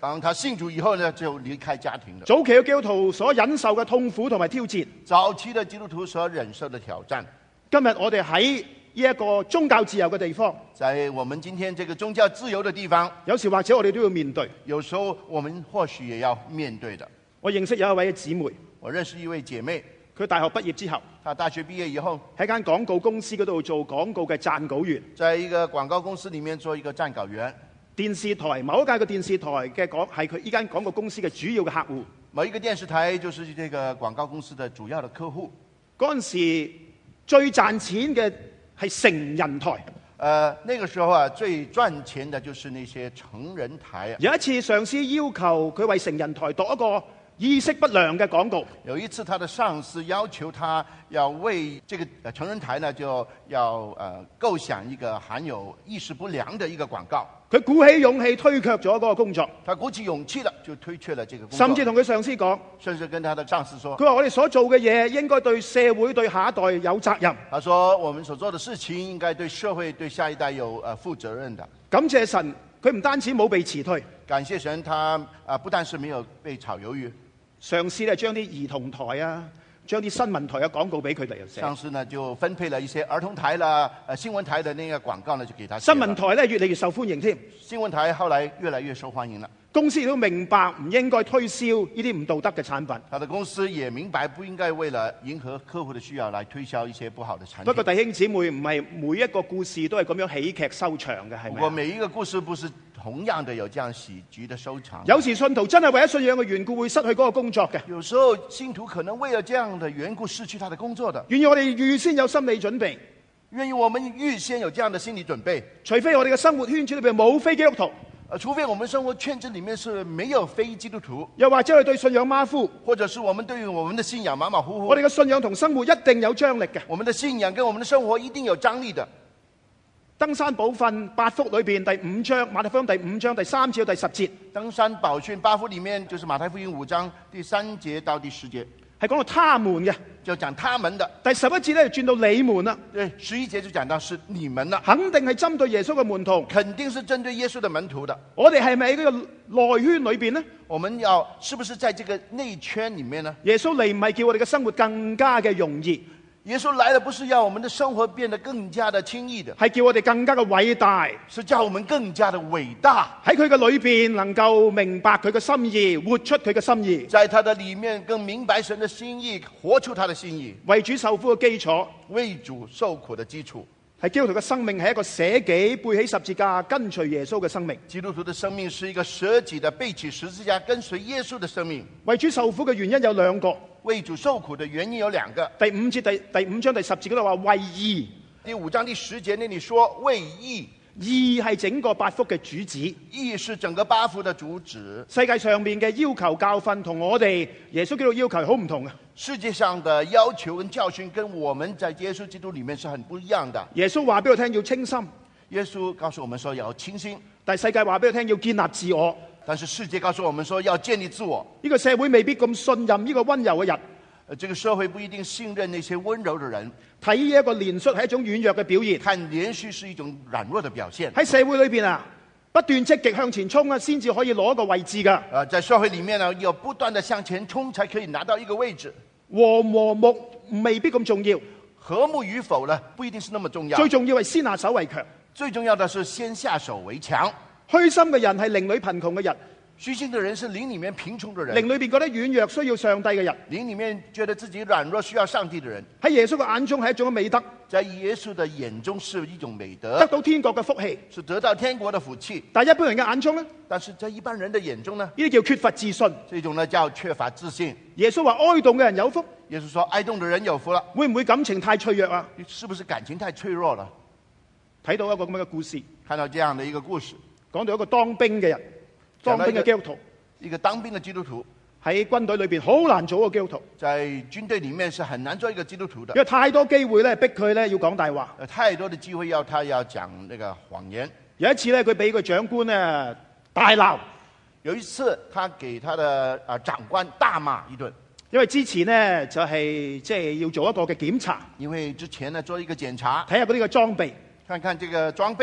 G: 當他信主以後呢，就離開家庭了。
F: 早期嘅基督徒所忍受嘅痛苦同埋挑戰，
G: 早期的基督徒所忍受的挑戰，
F: 今日我哋喺呢一個宗教自由嘅地方，
G: 在我們今天這個宗教自由的地方，
F: 有時或者我哋都要面對。
G: 有時候我們或許也要面對的。
F: 我認識有一位姊妹，
G: 我認識一位姐妹，
F: 佢大學畢業之後，
G: 她大學畢業以後
F: 喺間廣告公司嗰度做廣告嘅撰稿員，
G: 在一個廣告公司裡面做一個撰稿員。
F: 電視台某一間嘅電視台嘅廣係佢呢間廣告公司嘅主要嘅客戶。
G: 某一個電視台就是這個廣告公司的主要的客戶。
F: 嗰陣時最賺錢嘅係成人台。
G: 呃，那個時候啊，最賺錢的就是那些成人台啊。
F: 有一次上司要求佢為成人台讀一個意識不良嘅廣告。
G: 有一次他的上司要求他要為這個成人台呢，就要呃構想一個含有意識不良的一個廣告。
F: 佢鼓起勇氣推卻咗嗰個工作。
G: 他鼓起勇氣了，就推卻了這個工作。
F: 甚至同佢上司講，
G: 甚至跟他的上司說，
F: 佢話我哋所做嘅嘢應該對社會對下一代有責任。
G: 他說我們所做的事情應該對社會對下一代有呃負責任的。
F: 感謝神，佢唔單止冇被辭退，
G: 感謝神，他啊不但是沒有被炒魷魚，
F: 上司咧將啲兒童台啊，將啲新聞台嘅廣告俾佢哋又寫。
G: 上司呢就分配了一些兒童台啦、呃新聞台的那個廣告呢，就給他。
F: 新聞台咧越嚟越受歡迎添。
G: 新聞台後來越來越受歡迎了。
F: 公司亦都明白唔應該推銷呢啲唔道德嘅產品。
G: 他的公司也明白不應該為了迎合客戶的需要來推銷一些不好的產品。
F: 不過弟兄姊妹，唔係每一個故事都係咁樣喜劇收場嘅，係咪？
G: 不過每一個故事不是同樣的有這樣喜劇的收場。
F: 有時信徒真係為咗信仰嘅緣故會失去嗰個工作嘅。
G: 有時候信徒可能為了這樣的緣故失去他的工作的。
F: 願意我哋預先有心理準備。
G: 願意我們預先有這樣的心理準備。
F: 除非我哋嘅生活圈子裏邊冇非基督徒。
G: 呃，除非我們生活圈子裡面是沒有非基督徒，
F: 又或者係對信仰馬虎，
G: 或者是我們對於我們的信仰馬馬虎虎。
F: 我哋嘅信仰同生活一定有張力嘅。
G: 我們的信仰跟我們的生活一定有張力的。
F: 登山寶訓八福裏邊第五章，馬太福音第五章第三節到第十節。
G: 登山寶訓八福裡面就是馬太福音五章第三節到第十節，
F: 係講到他們嘅，
G: 就講他們的。
F: 第十一節咧轉到你們啦，
G: 對，十一節就講到是你們啦，
F: 肯定係針對耶穌嘅門徒，
G: 肯定是針對耶穌的門徒的。
F: 我哋係咪喺呢個內圈裏邊呢？
G: 我們要是不是在這個內圈裡面呢？
F: 耶穌嚟唔係叫我哋嘅生活更加嘅容易，
G: 耶穌來了不是要我們的生活變得更加的輕易的，
F: 係叫我哋更加嘅偉大，
G: 是叫我們更加的偉大。
F: 喺佢嘅裏邊能夠明白佢嘅心意，活出佢嘅心意，
G: 在他的裡面更明白神的心意，活出他的心意，
F: 為主受苦嘅基礎，
G: 為主受苦的基礎。
F: 係基督徒嘅生命係一個捨己背起十字架跟隨耶穌嘅生命。
G: 基督徒的生命是一個捨己的背起十字架跟隨耶穌的生命。
F: 為主受苦嘅原因有兩個。
G: 為主受苦的原因有兩個。
F: 第五節第第五章第十節嗰度話為義。
G: 第五章第十節那裡說為義。
F: 義係整個八福嘅主旨。
G: 義是整個八福的主旨。
F: 世界上面嘅要求教訓同我哋耶穌基督要求係好唔同嘅。
G: 世界上的要求跟教訓跟我們在耶穌基督裡面是很不一樣的。
F: 耶穌話俾我聽要清心，
G: 耶穌告訴我們說要清心，
F: 但係世界話俾我聽要建立自我。
G: 但是世界告訴我們說要建立自我。
F: 呢個社會未必咁信任呢個溫柔嘅人。
G: 呃，這個社會不一定信任那些溫柔的人。
F: 睇呢一個憐恤係一種軟弱嘅表現。
G: 看憐恤是一種軟弱的表現。
F: 喺社會裏邊啊，不斷積極向前衝啊，先至可以攞一個位置㗎。
G: 呃，在社會裡面呢，要不斷地向前衝，才可以拿到一個位置。
F: 和唔和睦未必咁重要，
G: 和睦與否呢，不一定是那麼重要。
F: 最重要係先下手為強。
G: 最重要的是先下手為強。
F: 虛心嘅人係靈裡貧窮嘅人。
G: 虛心的人是靈裡面貧窮的人，
F: 靈裡邊覺得軟弱需要上帝嘅人，
G: 靈裡面覺得自己軟弱需要上帝的人，
F: 喺耶穌嘅眼中係一種美德，
G: 在耶穌的眼中是一種美德，
F: 得到天國嘅福氣，
G: 是得到天國的福氣。
F: 但係一般人嘅眼中呢，
G: 但是在一般人的眼中呢，
F: 呢啲叫缺乏自信，
G: 這種呢叫缺乏自信。
F: 耶穌話哀慟嘅人有福，
G: 耶穌說哀慟的人有福了。
F: 會唔會感情太脆弱啊？
G: 是不是感情太脆弱了？
F: 睇到一個咁樣嘅故事，
G: 看到這樣的一個故事，
F: 講到一個當兵嘅人，當兵嘅基督徒。
G: 一個當兵的基督徒
F: 喺軍隊裏邊好難做一個基督徒，
G: 在軍隊裡面是很難做一個基督徒的，
F: 因為太多機會咧逼佢咧要講大話，
G: 太多的機會要他要講那個謊言。
F: 有一次咧，佢俾個長官咧大鬧，
G: 有一次他給他的啊長官大罵一頓，
F: 因為之前呢，就係即係要做一個嘅檢查，
G: 因為之前呢做一個檢查，
F: 睇下嗰啲嘅裝備，
G: 看看這個裝備，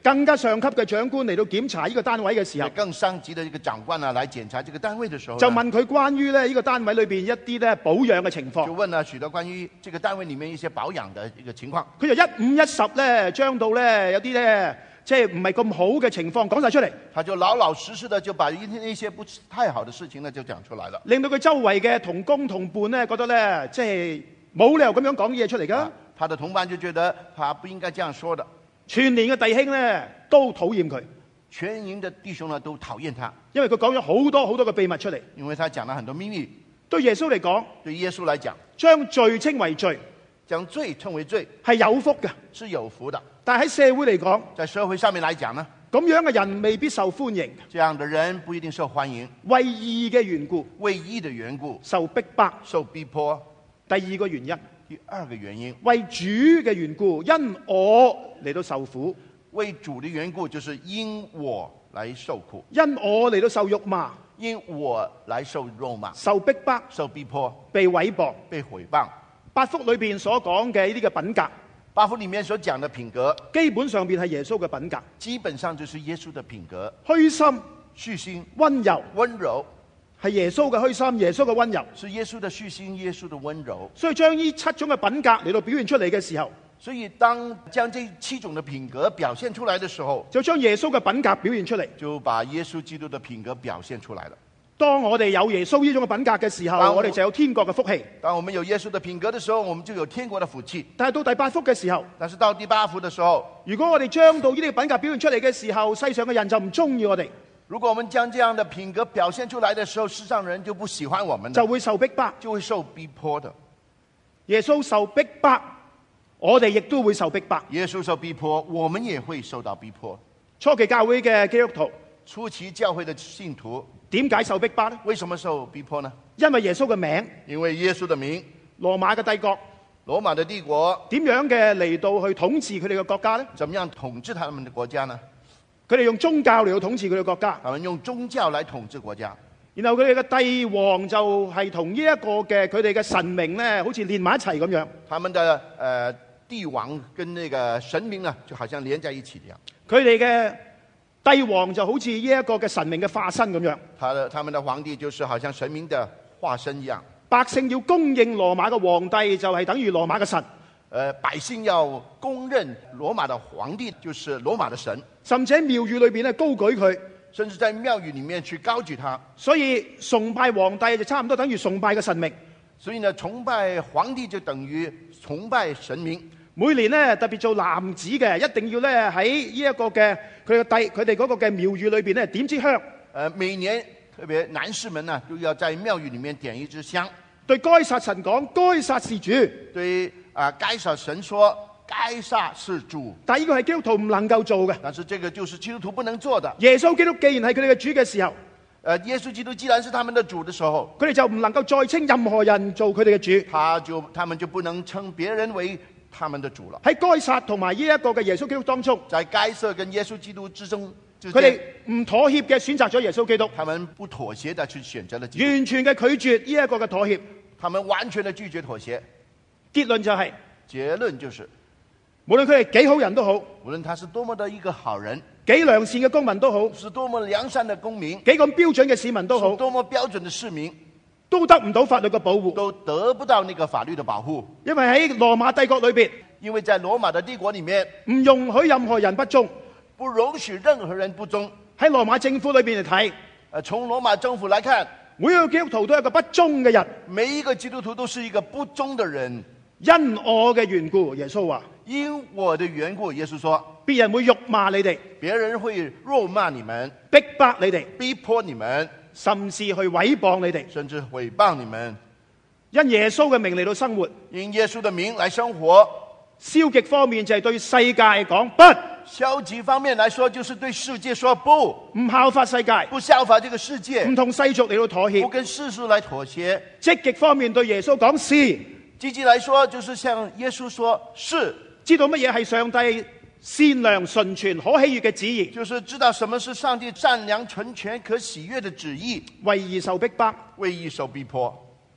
F: 更加上級嘅長官嚟到檢查呢個單位嘅時候，
G: 更上級的一個長官呢來檢查這個單位的時候，
F: 就問佢關於咧呢個單位裏邊一啲咧保養嘅情況。
G: 就問了許多關於這個單位裡面一些保養的一個情況。
F: 佢就一五一十咧，將到咧有啲咧即係唔係咁好嘅情況講晒出嚟。
G: 他就老老實實的就把一些不太好的事情呢就講出來了，
F: 令到佢周圍嘅同工同伴咧覺得咧即係冇理由咁樣講嘢出嚟㗎。
G: 啊，他的同伴就覺得他不應該這樣說的。
F: 全年嘅弟兄咧都討厭佢，
G: 全營的弟兄呢都討厭他，
F: 因為佢講咗好多好多嘅秘密出嚟。
G: 因為他講了很多秘密。
F: 對耶穌嚟講，
G: 對耶穌來講，
F: 將罪稱為罪，
G: 將罪稱為罪
F: 係有福嘅，
G: 是有福的。
F: 但係喺社會嚟講，
G: 在社會上面來講呢，
F: 咁樣嘅人未必受歡迎。
G: 這樣的人不一定受歡迎。
F: 為義嘅緣故，
G: 為義的緣故
F: 受逼迫，
G: 受逼迫。
F: 第二個原因，
G: 第二個原因，
F: 為主嘅緣故，因我嚟到受苦。
G: 為主的緣故，就是因我來受苦，
F: 因我嚟到受辱罵，
G: 因我來受辱罵，
F: 受逼迫，
G: 受逼迫，
F: 被毀謗，
G: 被毀謗。
F: 八福裏邊所講嘅呢啲嘅品格，
G: 八福裡面所講的品格，
F: 基本上邊係耶穌嘅品格，
G: 基本上就是耶穌的品格。
F: 虛心、
G: 虛心、
F: 溫柔、
G: 溫柔，
F: 係耶穌嘅虛心，耶穌嘅溫柔，
G: 是耶穌的虛心，耶穌的溫柔。
F: 所以將呢七種嘅品格嚟到表現出嚟嘅時候，
G: 所以當將這七種的品格表現出來的時候，
F: 就將耶穌嘅品格表現出嚟，
G: 就把耶穌基督的品格表現出來了。
F: 當我哋有耶穌呢種嘅品格嘅時候，我哋就有天國嘅福氣。
G: 當我們有耶穌的品格的時候，我們就有天國的福氣。
F: 但係到第八福嘅時候，
G: 但是到第八福的時候，
F: 如果我哋將到呢啲品格表現出嚟嘅時候，世上嘅人就唔中意我哋。
G: 如果我們將這樣的品格表現出來的時候，世上人就不喜歡我們，
F: 就會受逼迫，
G: 就會受逼迫的。
F: 耶穌受逼迫，我哋亦都會受逼迫。
G: 耶穌受逼迫，我們也會受到逼迫。
F: 初期教會嘅基督徒，
G: 初期教會的信徒
F: 點解受逼迫呢？
G: 為什麼受逼迫呢？
F: 因為耶穌嘅名，
G: 因為耶穌的名，
F: 羅馬嘅帝國，
G: 羅馬的帝國
F: 點樣嘅嚟到去統治佢哋嘅國家呢？
G: 怎麼樣統治他們的國家呢？
F: 佢哋用宗教嚟到統治佢哋國家，
G: 他們用宗教來統治國家。
F: 然後佢哋嘅帝王就係同呢一個嘅佢哋嘅神明呢，好似連埋一齊咁樣。
G: 他們的呃帝王跟那個神明呢，就好像連在一起一樣。
F: 佢哋嘅帝王就好似呢一個嘅神明嘅化身咁樣。
G: 他的他們的皇帝就是好像神明的化身一樣。
F: 百姓要公認羅馬嘅皇帝就係等於羅馬嘅神。
G: 呃，百姓要公認羅馬的皇帝就是羅馬的神，
F: 甚至喺廟宇裏邊咧高舉佢，
G: 甚至在廟宇裡面去高舉他。
F: 所以崇拜皇帝就差唔多等於崇拜嘅神明。
G: 所以呢，崇拜皇帝就等於崇拜神明。
F: 每年呢，特別做男子嘅，一定要咧喺呢一個嘅佢嘅帝佢哋嗰個嘅廟宇裏邊咧點支香。
G: 呃，每年特別男士們呢都要在廟宇裡面點一支香，
F: 對該撒神講，該撒是主。
G: 對啊，該撒神說，該撒是主。
F: 但係呢個係基督徒唔能夠做嘅。
G: 但是這個就是基督徒不能做的。
F: 耶穌基督既然係佢哋嘅主嘅時候，
G: 呃，耶穌基督既然是他們的主的時候，
F: 佢哋就唔能夠再稱任何人做佢哋嘅主。
G: 他就他們就不能稱別人為他們的主了。
F: 喺該撒同埋呢一個嘅耶穌基督當中，
G: 在該撒跟耶穌基督之中，
F: 佢哋唔妥協嘅選擇咗耶穌基督，
G: 他們不妥協的去選擇了基督，
F: 完全嘅拒絕呢一個嘅妥協。
G: 他們完全的拒絕妥協。
F: 結論就係、
G: 是，結論就是，
F: 無論佢係幾好人都好，
G: 無論他是多麼的一個好人，
F: 幾良善嘅公民都好，
G: 是多麼良善的公民，
F: 幾咁標準嘅市民都好，
G: 多麼標準的市民，
F: 都得唔到法律嘅保護，
G: 都得不到那個法律的保護。
F: 因為喺羅馬帝國裏邊，
G: 因為在羅馬的帝國裏面，
F: 唔容許任何人不忠，
G: 不容許任何人不忠。
F: 喺羅馬政府裏邊嚟睇，
G: 呃，從羅馬政府來看，
F: 每一個基督徒都係一個不忠嘅人，
G: 每一個基督徒都是一個不忠的人。
F: 因我嘅緣故，耶穌話，
G: 因我的緣故，耶穌說，
F: 別人會辱罵你哋，
G: 別人會辱罵你們，
F: 逼迫你哋，
G: 逼迫你們，
F: 甚至去毀謗你哋，
G: 甚至誹謗你們。
F: 因耶穌嘅名嚟到生活，
G: 因耶穌的名來生活。
F: 消極方面就係對世界講不，
G: 消極方面來說就是對世界說不，
F: 唔效法世界，
G: 不效法這個世界，
F: 唔同世俗嚟到妥協，
G: 不跟世俗來妥協。
F: 積極方面對耶穌講是，
G: 積極來說就是向耶穌說是，
F: 知道乜嘢係上帝善良純全可喜悅嘅旨意，
G: 就是知道什麼是上帝善良純全可喜悅的旨意，
F: 為義受逼迫，
G: 為義受逼迫。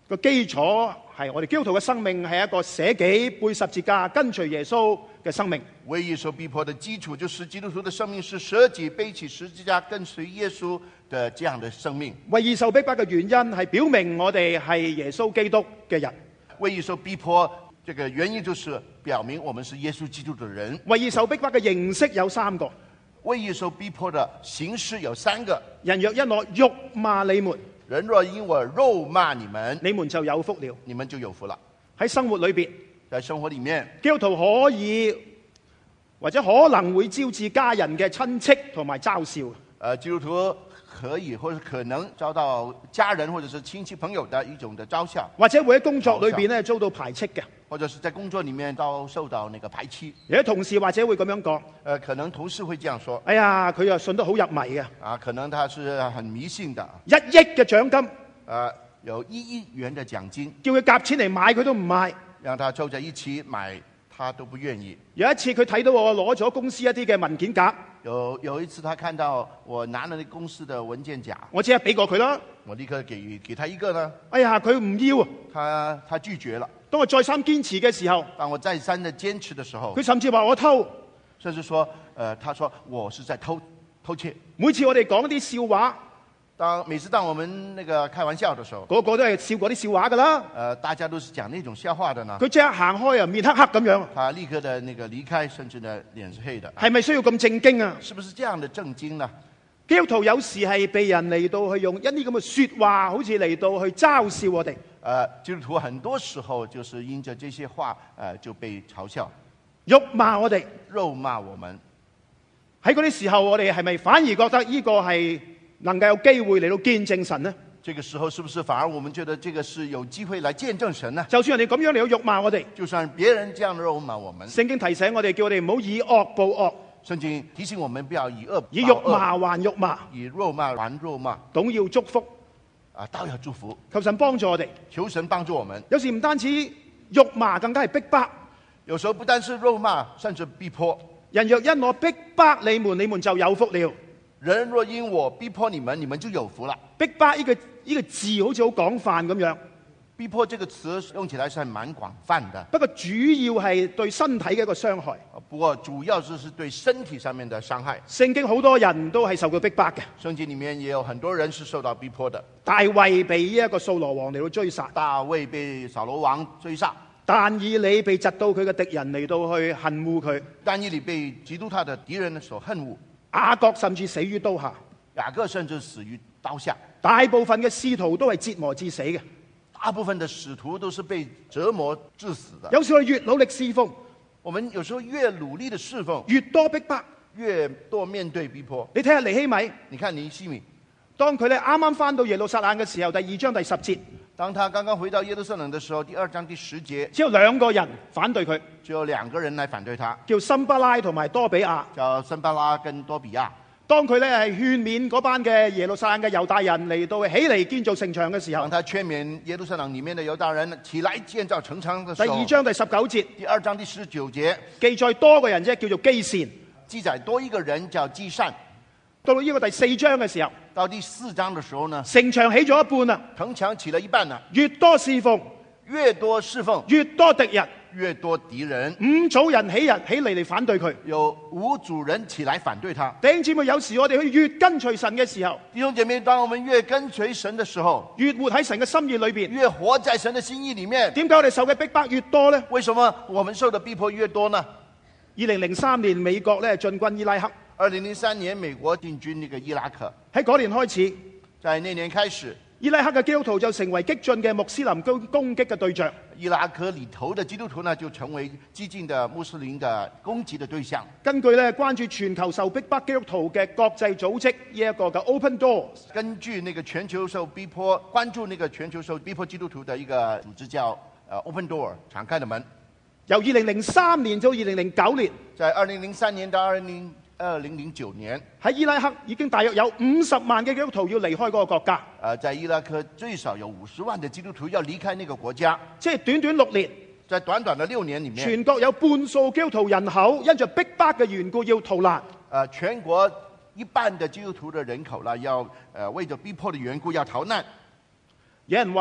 F: 個基礎係我哋基督徒嘅生命係一個捨己背十字架跟隨耶穌嘅生命。
G: 為義受逼迫的基礎就是基督徒的生命是捨己背起十字架跟隨耶穌的這樣的生命。
F: 為義受逼迫嘅原因係表明我哋係耶穌基督嘅人。
G: 為義受逼迫這個原因就是表明我們是耶穌基督的人。
F: 為義受逼迫嘅形式有三個。
G: 為義受逼迫的形式有三個。
F: 人若因我辱罵你們，
G: 人若因我辱罵你們，
F: 你們就有福了。
G: 你們就有福了。
F: 喺生活裏邊，
G: 在生活裏面，
F: 基督徒可以或者可能會招致家人嘅親戚同埋嘲笑。
G: 呃，基督徒可以或者可能遭到家人或者是親戚朋友的一種的嘲笑，
F: 或者會喺工作裏邊咧遭到排斥嘅，
G: 或者是在工作裏面遭受到那個排斥。
F: 有啲同事或者會咁樣講，
G: 呃，可能同事會這樣說：
F: 哎呀，佢又信得好入迷嘅，
G: 啊，可能他是很迷信的，
F: 一億嘅獎金，
G: 呃，有一億元的獎金，
F: 叫佢夾錢嚟買佢都唔買，
G: 讓他湊在一起買，他都不願意。
F: 有一次佢睇到我攞咗公司一啲嘅文件夾，
G: 有有一次他看到我拿了那公司的文件夾，
F: 我即刻俾過佢啦。
G: 我立刻給給他一個呢。
F: 哎呀，佢唔要，
G: 他他拒絕了。
F: 當我再三堅持嘅時候，
G: 當我再三的堅持的時候，
F: 佢甚至話我偷，
G: 甚至說，呃，他說我是在偷偷竊。
F: 每次我哋講一啲笑話，
G: 當每次當我們那個開玩笑的時候，
F: 個個都係笑嗰啲笑話噶啦。
G: 呃，大家都是講那種笑話的呢。
F: 佢即刻行開啊，面黑黑咁樣。
G: 他立刻的那個離開，甚至呢臉是黑的。
F: 係咪需要咁正經啊？
G: 是不是這樣的正經呢？
F: 基督徒有時係被人嚟到去用一啲咁嘅說話，好似嚟到去嘲笑我哋。
G: 呃，基督徒很多時候就是因着這些話，呃，就被嘲笑、
F: 辱罵我哋、
G: 肉罵我們。
F: 喺嗰啲時候，我哋係咪反而覺得呢個係能夠有機會嚟到見證神呢？
G: 這個時候是不是反而我們覺得這個是有機會來見證神呢？
F: 就算人哋咁樣嚟到辱罵我哋，
G: 就算別人這樣肉罵我們，
F: 聖經提醒我哋，叫我哋唔好以惡報惡。
G: 聖經提醒我們不要以惡報惡，
F: 以辱罵還辱罵，
G: 以辱罵還辱罵，
F: 總要祝福。
G: 啊，都要祝福，
F: 求神幫助我哋。
G: 求神幫助我們。
F: 有時唔單止辱罵，更加係逼迫。
G: 有時候不單是辱罵，甚至逼迫。
F: 人若因我逼迫你們，你們就有福了。
G: 人若因我逼迫你們，你們就有福了。
F: 逼迫呢個呢個字好似好廣泛咁樣。
G: 逼迫這個詞用起來是蠻廣泛的，
F: 不過主要係對身體嘅一個傷害。
G: 不過主要就是對身體上面的傷害。
F: 聖經好多人都係受過逼迫嘅。
G: 聖經裡面也有很多人是受到逼迫的。
F: 大衛被呢一個掃羅王嚟到追殺。
G: 大衛被掃羅王追殺。
F: 但以理被窒到佢嘅敵人嚟到去恨惡佢。
G: 但以理被嫉妒他的敵人所恨惡。
F: 雅各甚至死於刀下。
G: 雅各甚至死於刀下。
F: 大部分嘅使徒都係折磨致死嘅。
G: 大部分的使徒都是被折磨致死的。
F: 有時我越努力侍奉，
G: 我們有時候越努力的侍奉，
F: 越多逼迫，
G: 越多面對逼迫。
F: 你睇下尼希米，
G: 你看尼希米，
F: 當佢咧啱啱翻到耶路撒冷嘅時候，第二章第十節，
G: 當他剛剛回到耶路撒冷的時候，第二章第十節，
F: 只有兩個人反對佢，
G: 只有兩個人來反對他，
F: 叫森巴拉同埋多比亞，
G: 叫森巴拉跟多比亞。
F: 當佢咧係勸勉嗰班嘅耶路撒冷嘅猶大人嚟到起嚟建造城牆嘅時候，
G: 當他勸勉耶路撒冷裡面的猶大人起來建造城牆的時候，
F: 第二章第十九節，
G: 第二章第十九節
F: 記載多個人啫，叫做基善，
G: 記載多一個人叫基善。
F: 到到呢個第四章嘅時候，
G: 到第四章的時候呢，
F: 城牆起咗一半啦，
G: 城牆起了一半啦，
F: 越多侍奉，
G: 越多侍奉，
F: 越多敵人。
G: 越多敵人，
F: 五組人起人起嚟嚟反對佢，
G: 有五組人起來反對他。
F: 弟兄姊妹，有時我哋去越跟隨神嘅時候，
G: 弟兄姐妹，當我們越跟隨神的時候，
F: 越活喺神嘅心意裏邊，
G: 越活在神的心意裏面。
F: 點解我哋受嘅逼迫越多呢？
G: 為什麼我們受的逼迫越多呢？
F: 二零零三年美國咧進軍伊拉克，
G: 二零零三年美國進軍那個伊拉克，
F: 喺嗰年開始，
G: 在那年開始，
F: 伊拉克嘅基督徒就成為激進嘅穆斯林攻攻擊嘅對象。
G: 伊拉克裏頭的基督徒呢，就成為激進的穆斯林的攻擊的對象。
F: 根據咧關注全球受逼迫基督徒嘅國際組織呢一個嘅 Open Doors，
G: 根據那個全球受逼迫關注那個全球受逼迫基督徒的一個組織叫呃 Open Door 敞開的門。
F: 由二零零三年到二零零九年，
G: 在二零零三年到二零二零零九年，
F: 喺伊拉克已經大約有五十萬嘅基督徒要離開嗰個國家。
G: 呃，在伊拉克最少有五十萬的基督徒要離開那個國家。
F: 即係短短六年，
G: 在短短的六年裏面，
F: 全國有半數基督徒人口因着逼迫嘅緣故要逃難。
G: 呃，全國一半的基督徒的人口啦，要呃為着逼迫的緣故要逃難。
F: 有人話，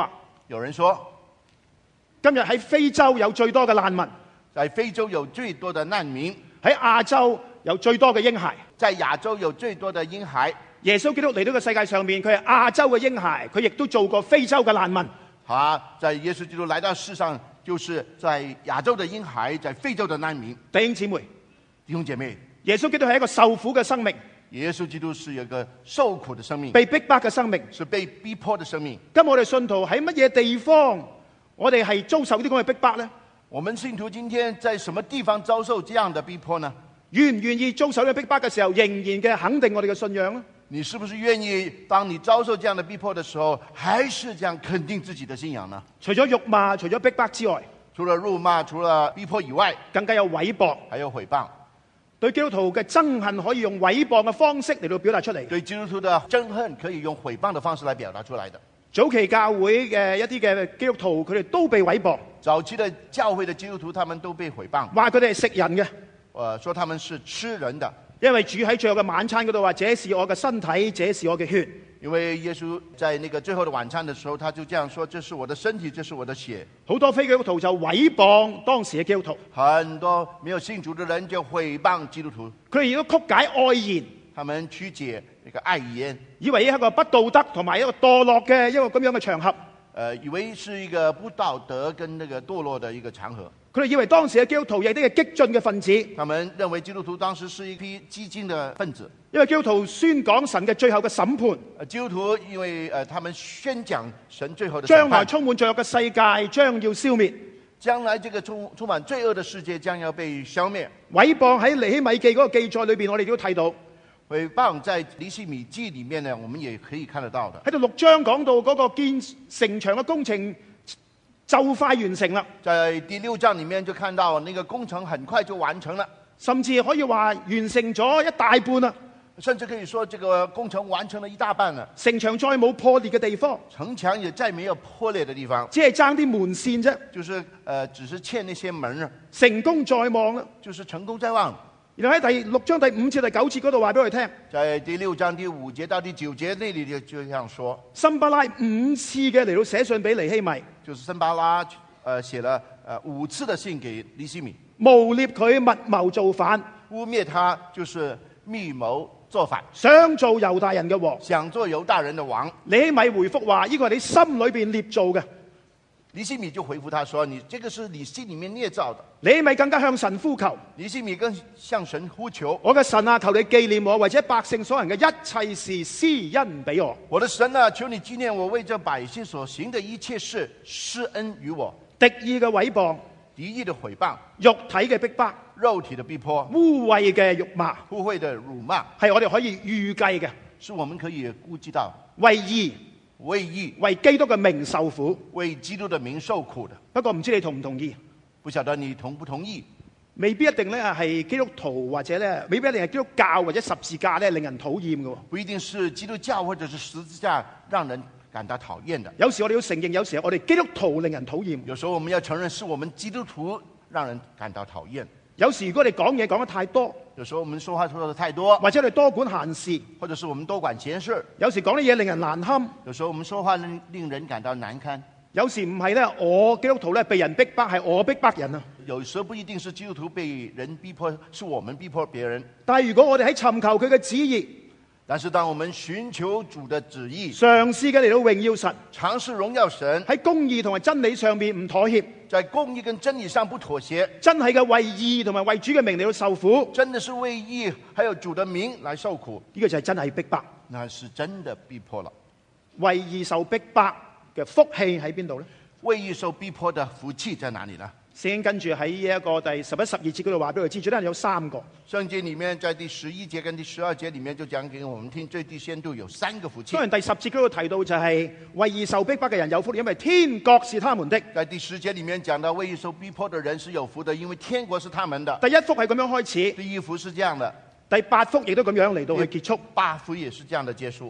G: 有人说，
F: 今日喺非洲有最多嘅難民，
G: 在非洲有最多的難民，
F: 喺亞洲有最多嘅嬰孩。
G: 在亞洲有最多的嬰孩。
F: 耶穌基督嚟到個世界上面，佢係亞洲嘅嬰孩，佢亦都做過非洲嘅難民。
G: 啊，在耶穌基督來到世上，就是在亞洲的嬰孩，在非洲的難民。
F: 弟兄姊妹，
G: 弟兄姐妹，
F: 耶穌基督係一個受苦嘅生命，
G: 耶穌基督是一個受苦的生命，
F: 被逼迫嘅生命，
G: 是被逼迫的生命。
F: 咁我哋信徒喺乜嘢地方，我哋係遭受啲咁嘅逼迫呢？
G: 我們信徒今天在什麼地方遭受這樣的逼迫呢？
F: 願唔願意遭受呢個逼迫嘅時候，仍然嘅肯定我哋嘅信仰呢？
G: 你是不是願意當你遭受這樣的逼迫的時候，還是這樣肯定自己的信仰呢？
F: 除咗辱罵，除咗逼迫之外，
G: 除了辱罵，除了逼迫以外，
F: 更加有毀謗，
G: 還有毀謗。
F: 對基督徒嘅憎恨可以用毀謗嘅方式嚟到表達出嚟。
G: 對基督徒的憎恨可以用毀謗的方式來表達出來的。
F: 早期教會嘅一啲嘅基督徒，佢哋都被毀謗。
G: 早期的教會的基督徒，他們都被毀謗，
F: 話佢哋係食人嘅，
G: 呃，說他們是吃人的。
F: 因為主喺最後嘅晚餐嗰度話：這是我嘅身體，這是我嘅血。
G: 因為耶穌在那個最後的晚餐的時候，他就這樣說：這是我的身體，這是我的血。
F: 好多非基督徒就毀謗當時嘅基督徒，
G: 很多沒有信主的人就毀謗基督徒，
F: 佢哋亦都曲解愛言，
G: 他們曲解那個愛言，
F: 以為呢係一個不道德同埋一個墮落嘅一個咁樣嘅場合。
G: 呃，以為是一個不道德跟那個墮落的一個場合。
F: 佢哋以為當時嘅基督徒亦都係激進嘅分子，
G: 他們認為基督徒當時是一批激進的分子，
F: 因為基督徒宣講神嘅最後嘅審判。
G: 呃，基督徒因為呃，他們宣講神最後的審
F: 將來
G: 判，
F: 充滿罪惡嘅世界將要消滅。
G: 將來這個充充滿罪惡的世界將要被消滅。
F: 毀謗喺尼希米記嗰個記載裏邊，我哋都睇到。
G: 毀謗在尼希米記裡面呢，我們也可以看得到的。
F: 喺度六章講到嗰個建城牆嘅工程就快完成啦，
G: 在第六章裡面就看到那個工程很快就完成了，
F: 甚至可以話完成咗一大半啦。
G: 甚至可以說這個工程完成了一大半了。
F: 城牆再冇破裂嘅地方，
G: 城牆也再沒有破裂的地方，
F: 只係爭啲門線啫。
G: 就是呃，只是欠那些門啊，
F: 成功在望啦。
G: 就是成功在望。
F: 然後喺第六章第五節第九節嗰度話俾我哋聽，
G: 在第六章第五節到第九節那裡就就這樣說，
F: 參巴拉五次嘅嚟到寫信俾尼希米，
G: 就是參巴拉呃寫了呃五次的信給尼希米，
F: 誣蔑佢密謀造反，
G: 污蔑他就是密謀造反，
F: 想做猶大人嘅王。
G: 想做猶大人的王。
F: 尼希米回覆話：呢個係你心裏邊捏造嘅。
G: 尼希米就回覆他說：你這個是你心裡面捏造的。
F: 尼希米更加向神呼求，
G: 尼希米更向神呼求：
F: 我嘅神啊，求你紀念我為這百姓所行嘅一切事，施恩俾我。
G: 我的神啊，求你紀念我為這百姓所行的一切事，施恩於我。
F: 敵意嘅毀謗，
G: 敵意的毀謗，
F: 肉體嘅逼迫，
G: 肉體的逼迫，
F: 污穢嘅辱罵，
G: 污穢的辱罵，
F: 係我哋可以預計嘅。
G: 是我們可以估計到，
F: 為義，
G: 為義，
F: 為基督嘅名受苦。
G: 為基督的名受苦的。
F: 不過唔知你同唔同意？
G: 不曉得你同不同意？
F: 未必一定咧係基督徒或者咧，未必一定係基督教或者十字架咧令人討厭嘅。
G: 不一定是基督教或者是十字架讓人感到討厭的。
F: 有時我哋要承認，有時我哋基督徒令人討厭。
G: 有時候我們要承認，是我們基督徒讓人感到討厭。
F: 有時如果你講嘢講得太多，
G: 有時候我們說話說得太多，
F: 或者你多管閒事，
G: 或者是我們多管閒事。
F: 有時講啲嘢令人難堪，
G: 有時候我們說話令令人感到難堪。
F: 有時唔係咧，我基督徒咧被人逼迫，係我逼迫人啊。
G: 有時候不一定是基督徒被人逼迫，是我們逼迫別人。
F: 但係如果我哋喺尋求佢嘅旨意，
G: 但是當我們尋求主的旨意，
F: 嘗試嘅嚟到榮耀神，
G: 嘗試榮耀神，
F: 喺公義同埋真理上面唔妥協，
G: 在公義跟真理上不妥協，
F: 真係嘅為義同埋為主嘅名嚟到受苦，
G: 真的是為義還有主的名來受苦，
F: 呢個就係真係逼迫，
G: 那是真的逼迫了。
F: 為義受逼迫嘅福氣喺邊度呢？
G: 為義受逼迫的福氣在哪裡呢？
F: 聖經跟住喺呢一個第十一、十二節嗰度話俾佢知，最低有三個。
G: 聖經裡面在第十一節跟第十二節裡面就講給我們聽，最低限度有三個福氣。
F: 當然第十節嗰度提到就係為義受逼迫嘅人有福，因為天國是他們的。
G: 在第十節裡面講到為義受逼迫的人是有福的，因為天國是他們的。
F: 第一幅係咁樣開始，
G: 第一幅是這樣的，
F: 第八幅亦都咁樣嚟到去結束。
G: 八幅也是這樣的結束。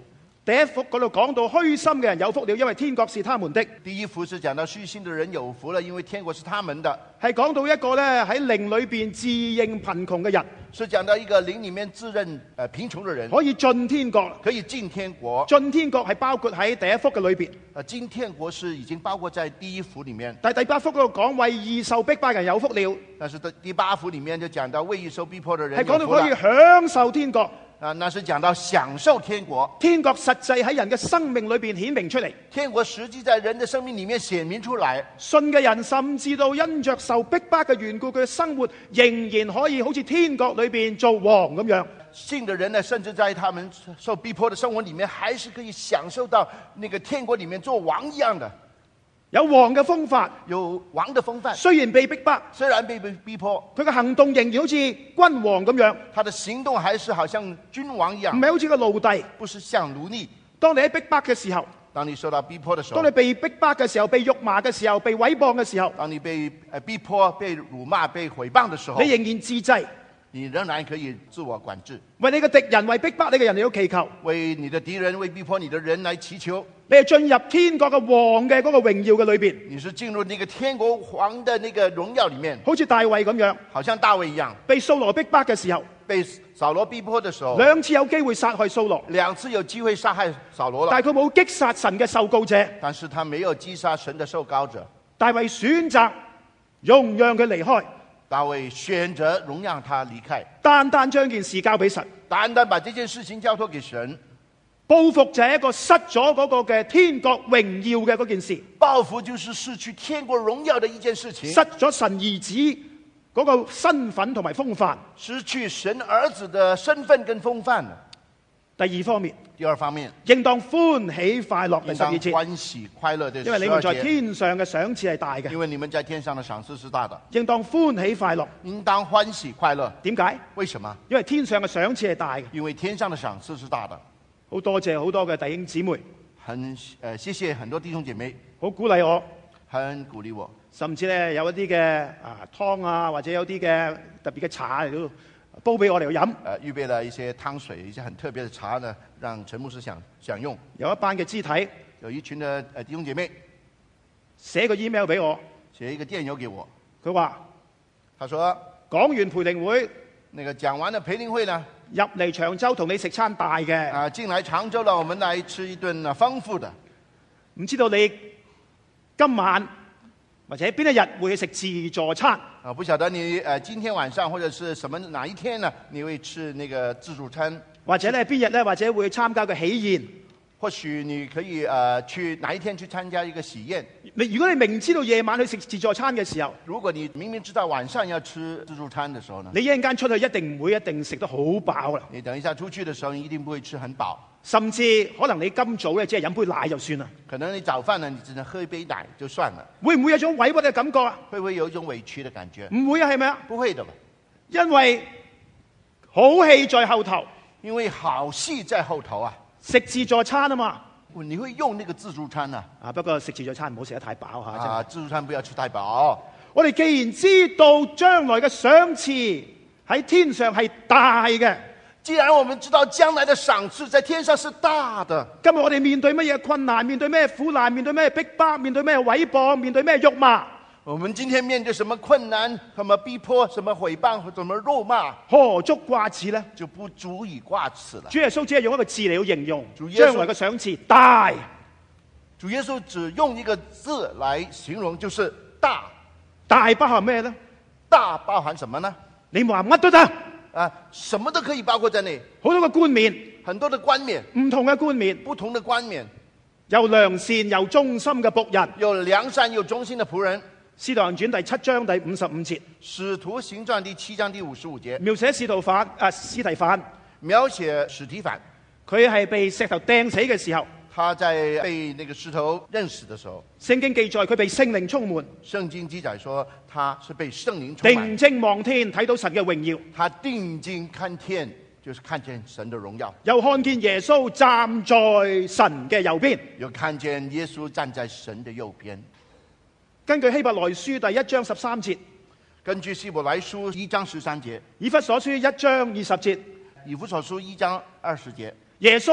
F: 第一幅嗰度講到虛心嘅人有福了，因為天國是他們的。
G: 第一幅是講到虛心的人有福了，因為天國是他們的。
F: 係講到一個咧喺靈裏邊自認貧窮嘅人，
G: 是講到一個靈裡面自認誒貧窮的人
F: 可以進天國。
G: 可以進天國。
F: 進天國係包括喺第一幅嘅裏邊。
G: 啊，進天國是已經包括在第一幅裡面。
F: 但係第八幅嗰度講為義受逼迫嘅人有福了。
G: 但是第第八幅裡面就講到為義受逼迫的人有福了。
F: 係講到可以享受天國。
G: 啊，那是講到享受天國。
F: 天國實際喺人嘅生命裏邊顯明出嚟。
G: 天國實際在人的生命裡面顯明出來。
F: 信嘅人甚至到因着受逼迫嘅緣故，佢嘅生活仍然可以好似天國裏邊做王咁樣。
G: 信的人呢，甚至在他們受逼迫的生活裡面，還是可以享受到那個天國裡面做王一樣的。
F: 有王嘅風範，
G: 有王的風範。
F: 雖然被逼迫，
G: 雖然被逼迫，
F: 佢嘅行動仍然好似君王咁樣。
G: 他的行動還是好像君王一樣，
F: 唔係好似個奴隸，
G: 不是像奴隸。
F: 當你喺逼迫嘅時候，
G: 當你受到逼迫的時候，
F: 當你被逼迫嘅時候，被辱罵嘅時候，被毀謗嘅時候，
G: 當你被誒逼迫、被辱罵、被毀謗的時候，
F: 你仍然自制，
G: 你仍然可以自我管制。
F: 為你嘅敵人、為逼迫你嘅人嚟到祈求，
G: 為你的敵人、為逼迫你的人來祈求。
F: 你係進入天國嘅王嘅嗰個榮耀嘅裏邊，
G: 你是進入那個天國王的那個榮耀裡面，
F: 好似大衛咁樣，
G: 好像大衛一樣，
F: 被掃羅逼迫嘅時候，
G: 被掃羅逼迫的時候，
F: 兩次有機會殺害掃羅，
G: 兩次有機會殺害掃羅了，
F: 但係佢冇擊殺神嘅受膏者，
G: 但是他沒有擊殺神的受膏者。
F: 大衛選擇容讓佢離開，
G: 大衛選擇容讓他離開，
F: 單單將件事交俾神，
G: 單單把這件事情交託給神。
F: 報復就係一個失咗嗰個嘅天國榮耀嘅嗰件事，
G: 報復就是失去天國榮耀的一件事情，
F: 失咗神兒子嗰個身份同埋風範，
G: 失去神兒子的身份跟風範。
F: 第二方面，
G: 第二方面，
F: 應當歡喜快樂。第十二節，
G: 歡喜快樂的，
F: 因為你們在天上嘅賞賜係大嘅，
G: 因為你們在天上的賞賜是大的，
F: 應當歡喜快樂，
G: 應當歡喜快樂。
F: 點解？
G: 為什麼？
F: 因為天上嘅賞賜係大嘅，
G: 因為天上的賞賜是大的。
F: 好多謝好多嘅弟兄姊妹，
G: 很誒、呃，謝謝很多弟兄姐妹，
F: 好鼓勵我，
G: 很鼓勵我，
F: 甚至咧有一啲嘅啊湯啊，或者有啲嘅特別嘅茶嚟到煲俾我哋去飲。誒、
G: 呃，預備了一些湯水，一些很特別的茶呢，讓陳牧師享享用。有
F: 一班嘅肢體，
G: 有一群的誒弟兄姐妹
F: 寫個 email 俾我，
G: 寫一個電郵給我。
F: 佢話：
G: 他說
F: 講完培靈會，
G: 那個講完了培靈會呢，
F: 入嚟長洲同你食餐大嘅。
G: 啊，進來長洲了，我們來吃一頓啊豐富的。
F: 唔知道你今晚或者邊一日會去食自助餐？
G: 啊，不曉得你誒、呃、今天晚上或者是什麼哪一天呢？你會吃那個自助餐？
F: 或者咧邊日咧，或者會去參加個喜宴？
G: 或許你可以誒、呃、去哪一天去參加一個喜宴？
F: 你如果你明知道夜晚去食自助餐嘅時候，
G: 如果你明明知道晚上要吃自助餐的時候呢？
F: 你一陣間出去一定唔會一定食得好飽啦。
G: 你等一下出去的時候，你一定不會吃很飽。
F: 甚至可能你今早咧只係飲杯奶就算啦。
G: 可能你早飯呢，你只能喝一杯奶就算了。
F: 會唔會有種委屈嘅感覺啊？
G: 會唔會有一種委屈的感覺？
F: 唔會啊，係咪啊？
G: 不會的吧。
F: 因為好戲在後頭，
G: 因為好戲在後頭啊！
F: 食自助餐啊嘛。
G: 你會用那個自助餐啊？
F: 啊，不過食自助餐唔好食得太飽嚇。
G: 啊，自助餐不要吃太飽。
F: 我哋既然知道將來嘅賞賜喺天上係大嘅，
G: 既然我們知道將來的賞賜在天上是大的，
F: 今日我哋面對乜嘢困難，面對咩苦難，面對咩逼迫，面對咩毀謗，面對咩辱罵，
G: 我們今天面對什麼困難，什麼逼迫，什麼毀謗，什麼辱罵，
F: 何足掛齒呢？
G: 就不足以掛齒了。
F: 主耶穌只係用一個字嚟形容將來嘅賞賜大。
G: 主耶穌只用一個字來形容，就是大。
F: 大包含咩呢？
G: 大包含什麼呢？
F: 你話乜都得
G: 啊，什麼都可以包括在內。
F: 好多個冠冕，
G: 很多的冠冕，
F: 唔同嘅冠冕，
G: 不同的冠冕，
F: 有良善有忠心嘅僕人，
G: 有良善有忠心的僕人。
F: 使徒行傳第七章第五十五節，
G: 使徒行傳第七章第五十五節，
F: 描寫使徒反啊司提反，
G: 描寫史提反，
F: 佢係被石頭掟死嘅時候，
G: 他在被那個石頭扔死的時候，
F: 聖經記載佢被聖靈充滿，
G: 聖經記載說他是被聖靈充滿，
F: 定睛望天睇到神嘅榮耀，
G: 他定睛看天，就是看見神的榮耀，
F: 又看見耶穌站在神嘅右邊，
G: 又看見耶穌站在神的右邊。
F: 根據希伯來書第一章十三節，
G: 根據希伯來書一章十三節，
F: 以弗所書一章二十節，
G: 以弗所書一章二十節，
F: 耶穌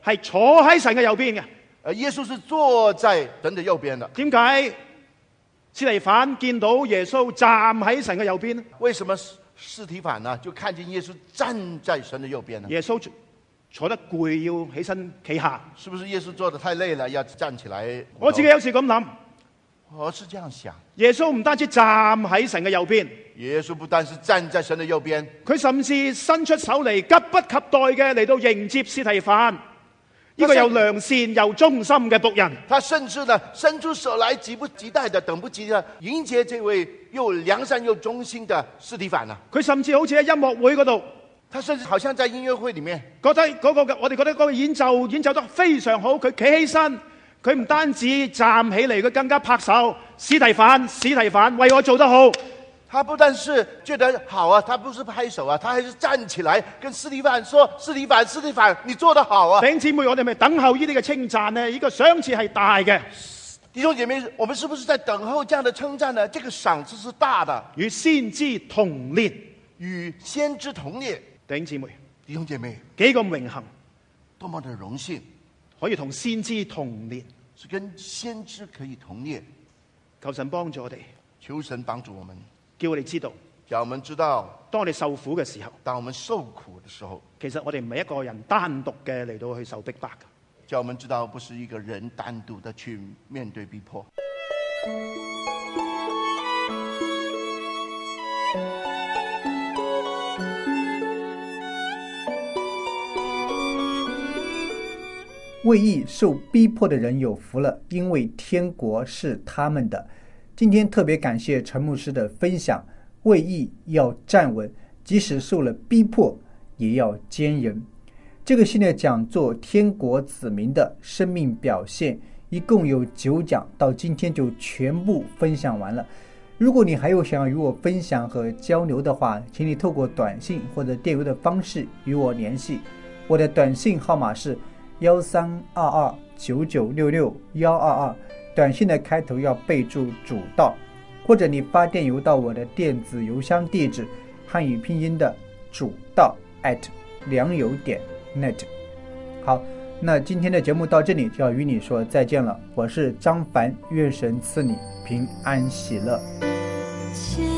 F: 係坐喺神嘅右邊嘅。
G: 呃，耶穌是坐在神的右邊的。
F: 點解司提反見到耶穌站喺神嘅右邊呢？
G: 為什麼司提反呢就看見耶穌站在神的右邊呢？
F: 耶穌坐得攰要起身企下，
G: 是不是耶穌坐得太累了要站起來？
F: 我自己有時咁諗，
G: 我是這樣想，
F: 耶穌唔單止站喺神嘅右邊，
G: 耶穌不但是站在神的右邊，
F: 佢甚至伸出手嚟，急不及待嘅嚟到迎接司提反，呢個有良善又忠心嘅僕人。
G: 他甚至呢伸出手來，急不及待的等不及的迎接這位又良善又忠心的司提反啊！
F: 佢甚至好似喺音樂會嗰度，
G: 他甚至好像在音樂會裡面，
F: 覺得嗰個嘅我哋覺得嗰個演奏演奏得非常好，佢企起身，佢唔單止站起嚟，佢更加拍手。司提反，司提反，為我做得好。
G: 他不但是覺得好啊，他不是拍手啊，他還是站起來跟司提反說：司提反，司提反，你做得好啊！
F: 弟兄姊妹，我哋咪等候呢啲嘅稱讚呢？呢個賞賜係大嘅。
G: 弟兄姐妹，我們是不是在等候這樣的稱讚呢？這個賞賜是大的，
F: 與先知同列，
G: 與先知同列。
F: 弟兄姊妹，
G: 弟兄姐妹，
F: 幾咁榮幸，
G: 多麼的榮幸，
F: 可以同先知同列，
G: 是跟先知可以同列。
F: 求神幫助我哋，
G: 求神幫助我們，
F: 叫我哋知道，
G: 叫我們知道，
F: 當我哋受苦嘅時候，
G: 當我們受苦的時候，
F: 其實我哋唔係一個人單獨嘅嚟到去受逼迫嘅。
G: 叫我們知道，不是一個人單獨的去面對逼迫。
C: 为义受逼迫的人有福了，因为天国是他们的。今天特别感谢陈牧师的分享，为义要站稳，即使受了逼迫也要坚韧。这个系列讲座《天国子民的生命表现》一共有九讲，到今天就全部分享完了。如果你还有想要与我分享和交流的话，请你透过短信或者电邮的方式与我联系。我的短信号码是幺三二二九九六六幺二二，短信的开头要备注主道，或者你发电邮到我的电子邮箱地址汉语拼音的主道 at 良友点 net。 好，那今天的节目到这里就要与你说再见了，我是张凡，愿神赐你平安喜乐。